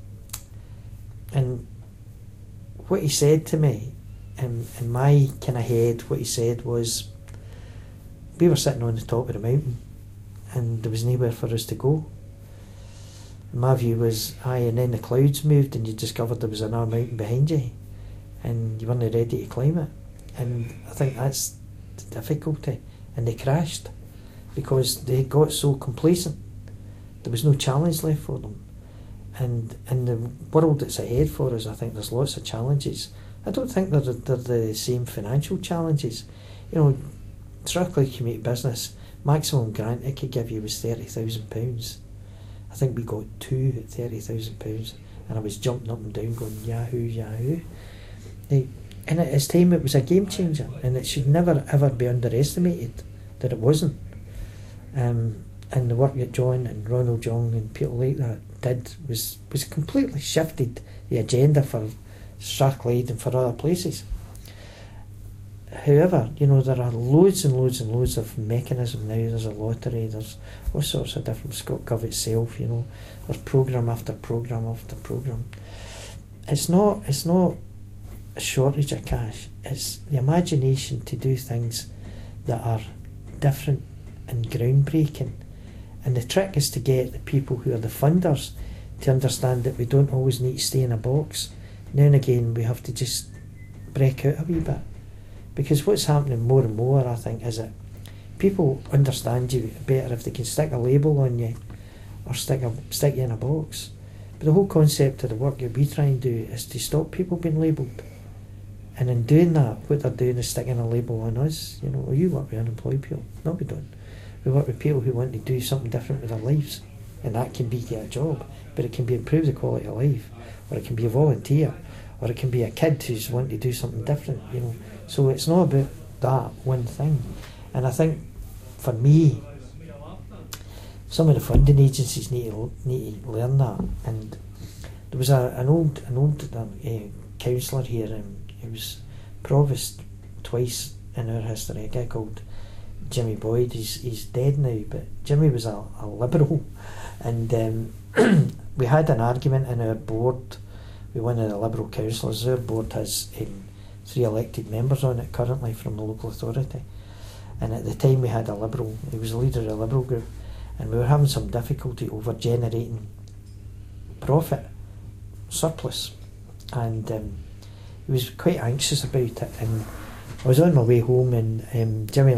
And what he said to me, in my kind of head, what he said was, we were sitting on the top of the mountain, and there was nowhere for us to go. And my view was, and then the clouds moved, and you discovered there was another mountain behind you, and you weren't ready to climb it. And I think that's the difficulty, and they crashed because they got so complacent. There was no challenge left for them. And in the world that's ahead for us, I think there's lots of challenges. I don't think they're the same financial challenges. You know, Strathclyde Community Business, maximum grant it could give you was £30,000. I think we got 2 at £30,000, and I was jumping up and down going, yahoo, yahoo. And at its time it was a game changer, and it should never ever be underestimated that it wasn't. And the work that John and Ronald Young and people like that did was completely shifted the agenda for Strathclyde and for other places. However, you know, there are loads and loads and loads of mechanisms now. There's a lottery, there's all sorts of different, ScotGov itself, you know, there's programme after programme after programme. It's not a shortage of cash, it's the imagination to do things that are different and groundbreaking. And the trick is to get the people who are the funders to understand that we don't always need to stay in a box. Now and again we have to just break out a wee bit. Because what's happening more and more, I think, is that people understand you better if they can stick a label on you or stick you in a box. But the whole concept of the work that we try and do is to stop people being labelled. And in doing that, what they're doing is sticking a label on us. You know, you work with unemployed people. No, we don't. We work with people who want to do something different with their lives. And that can be get a job, but it can be improve the quality of life, or it can be a volunteer, or it can be a kid who's wanting to do something different, you know. So it's not about that one thing. And I think for me, some of the funding agencies need to learn that. And there was an old councillor here, he was provost twice in our history, a guy called Jimmy Boyd. He's dead now, but Jimmy was a liberal, and we had an argument in our board. We one of the liberal councillors. Our board has 3 elected members on it currently from the local authority, and at the time we had a liberal. He was the leader of the liberal group, and we were having some difficulty over generating profit surplus, and he was quite anxious about it. And I was on my way home, and Jimmy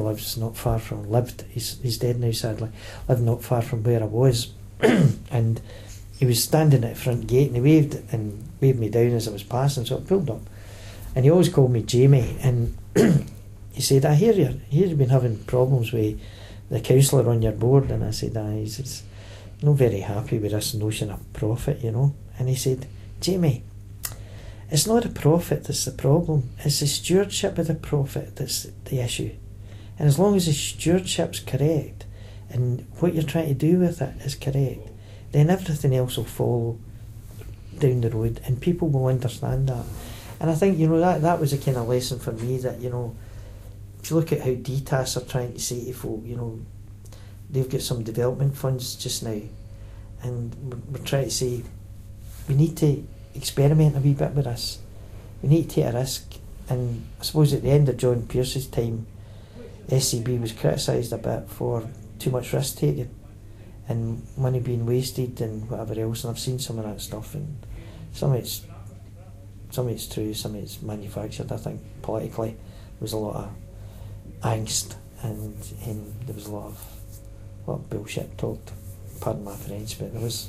lived, he's dead now sadly, lived not far from where I was, and he was standing at the front gate, and he waved me down as I was passing, so I pulled up. And he always called me Jamie, and he said, I hear you've been having problems with the councillor on your board. And I said, he says, not very happy with this notion of profit, you know. And he said, Jamie, it's not the profit that's the problem, it's the stewardship of the profit that's the issue. And as long as the stewardship's correct, and what you're trying to do with it is correct, then everything else will follow down the road, and people will understand that. And I think, you know, that was a kind of lesson for me, that, you know, if you look at how DTAS are trying to say to folk, you know, they've got some development funds just now, and we're trying to say we need to experiment a wee bit with this. We need to take a risk. And I suppose at the end of John Pearce's time, SCB was criticised a bit for too much risk taking and money being wasted and whatever else, and I've seen some of that stuff, and some of it's true, some of it's manufactured. I think politically there was a lot of angst, and there was a lot of bullshit talked, pardon my French, but there was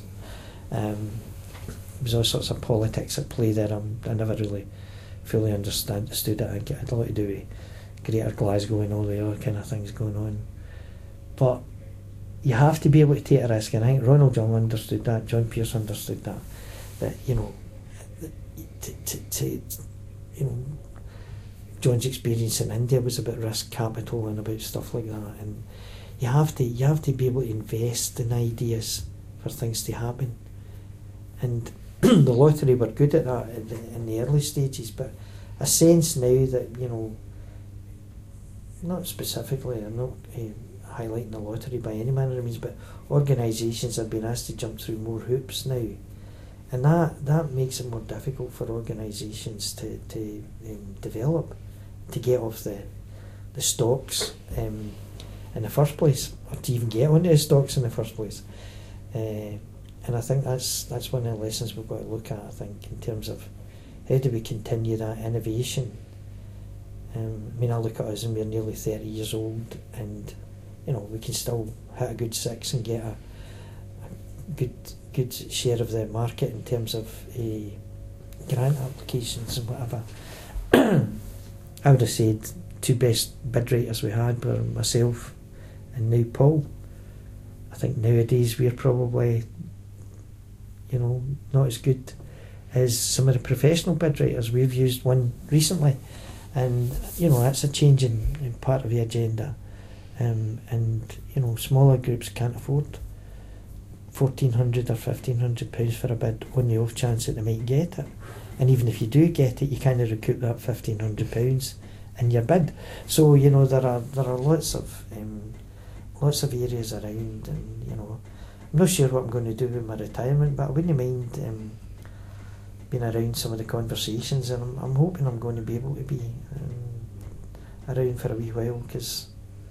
all sorts of politics at play there. I never really fully understood it. It had a lot to do with Greater Glasgow and all the other kind of things going on. But you have to be able to take a risk, and I think Ronald Young understood that, John Pearce understood that you know, you know, John's experience in India was about risk capital and about stuff like that, and you have to be able to invest in ideas for things to happen. And the lottery were good at that in the early stages, but I sense now that, you know, not specifically, I'm not highlighting the lottery by any manner of means, but organisations have been asked to jump through more hoops now, and that makes it more difficult for organisations to develop, to get off the stocks in the first place, or to even get onto the stocks in the first place. And I think that's one of the lessons we've got to look at, I think, in terms of how do we continue that innovation I mean, I look at us and we're nearly 30 years old, and you know, we can still hit a good 6 and get a good share of the market in terms of grant applications and whatever. I would have said 2 best bid writers we had were myself and now Paul. I think nowadays we're probably, you know, not as good as some of the professional bid writers. We've used one recently, and you know, that's a change in part of the agenda. And you know, smaller groups can't afford £1,400 or £1,500 for a bid on the off chance that they might get it. And even if you do get it, you kind of recoup that £1,500 in your bid. So you know, there are lots of areas around, and you know, I'm not sure what I'm going to do with my retirement, but I wouldn't mind being around some of the conversations, and I'm hoping I'm going to be able to be around for a wee while, because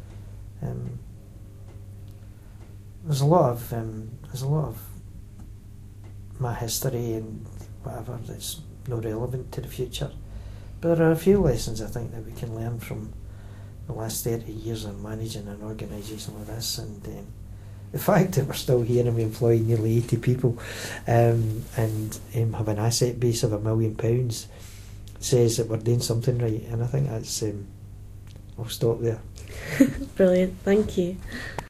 there's a lot of my history and whatever that's not relevant to the future, but there are a few lessons I think that we can learn from the last 30 years of managing an organisation like this, and the fact that we're still here and we employ nearly 80 people and have an asset base of £1 million says that we're doing something right, and I think that's I'll stop there. Brilliant, thank you.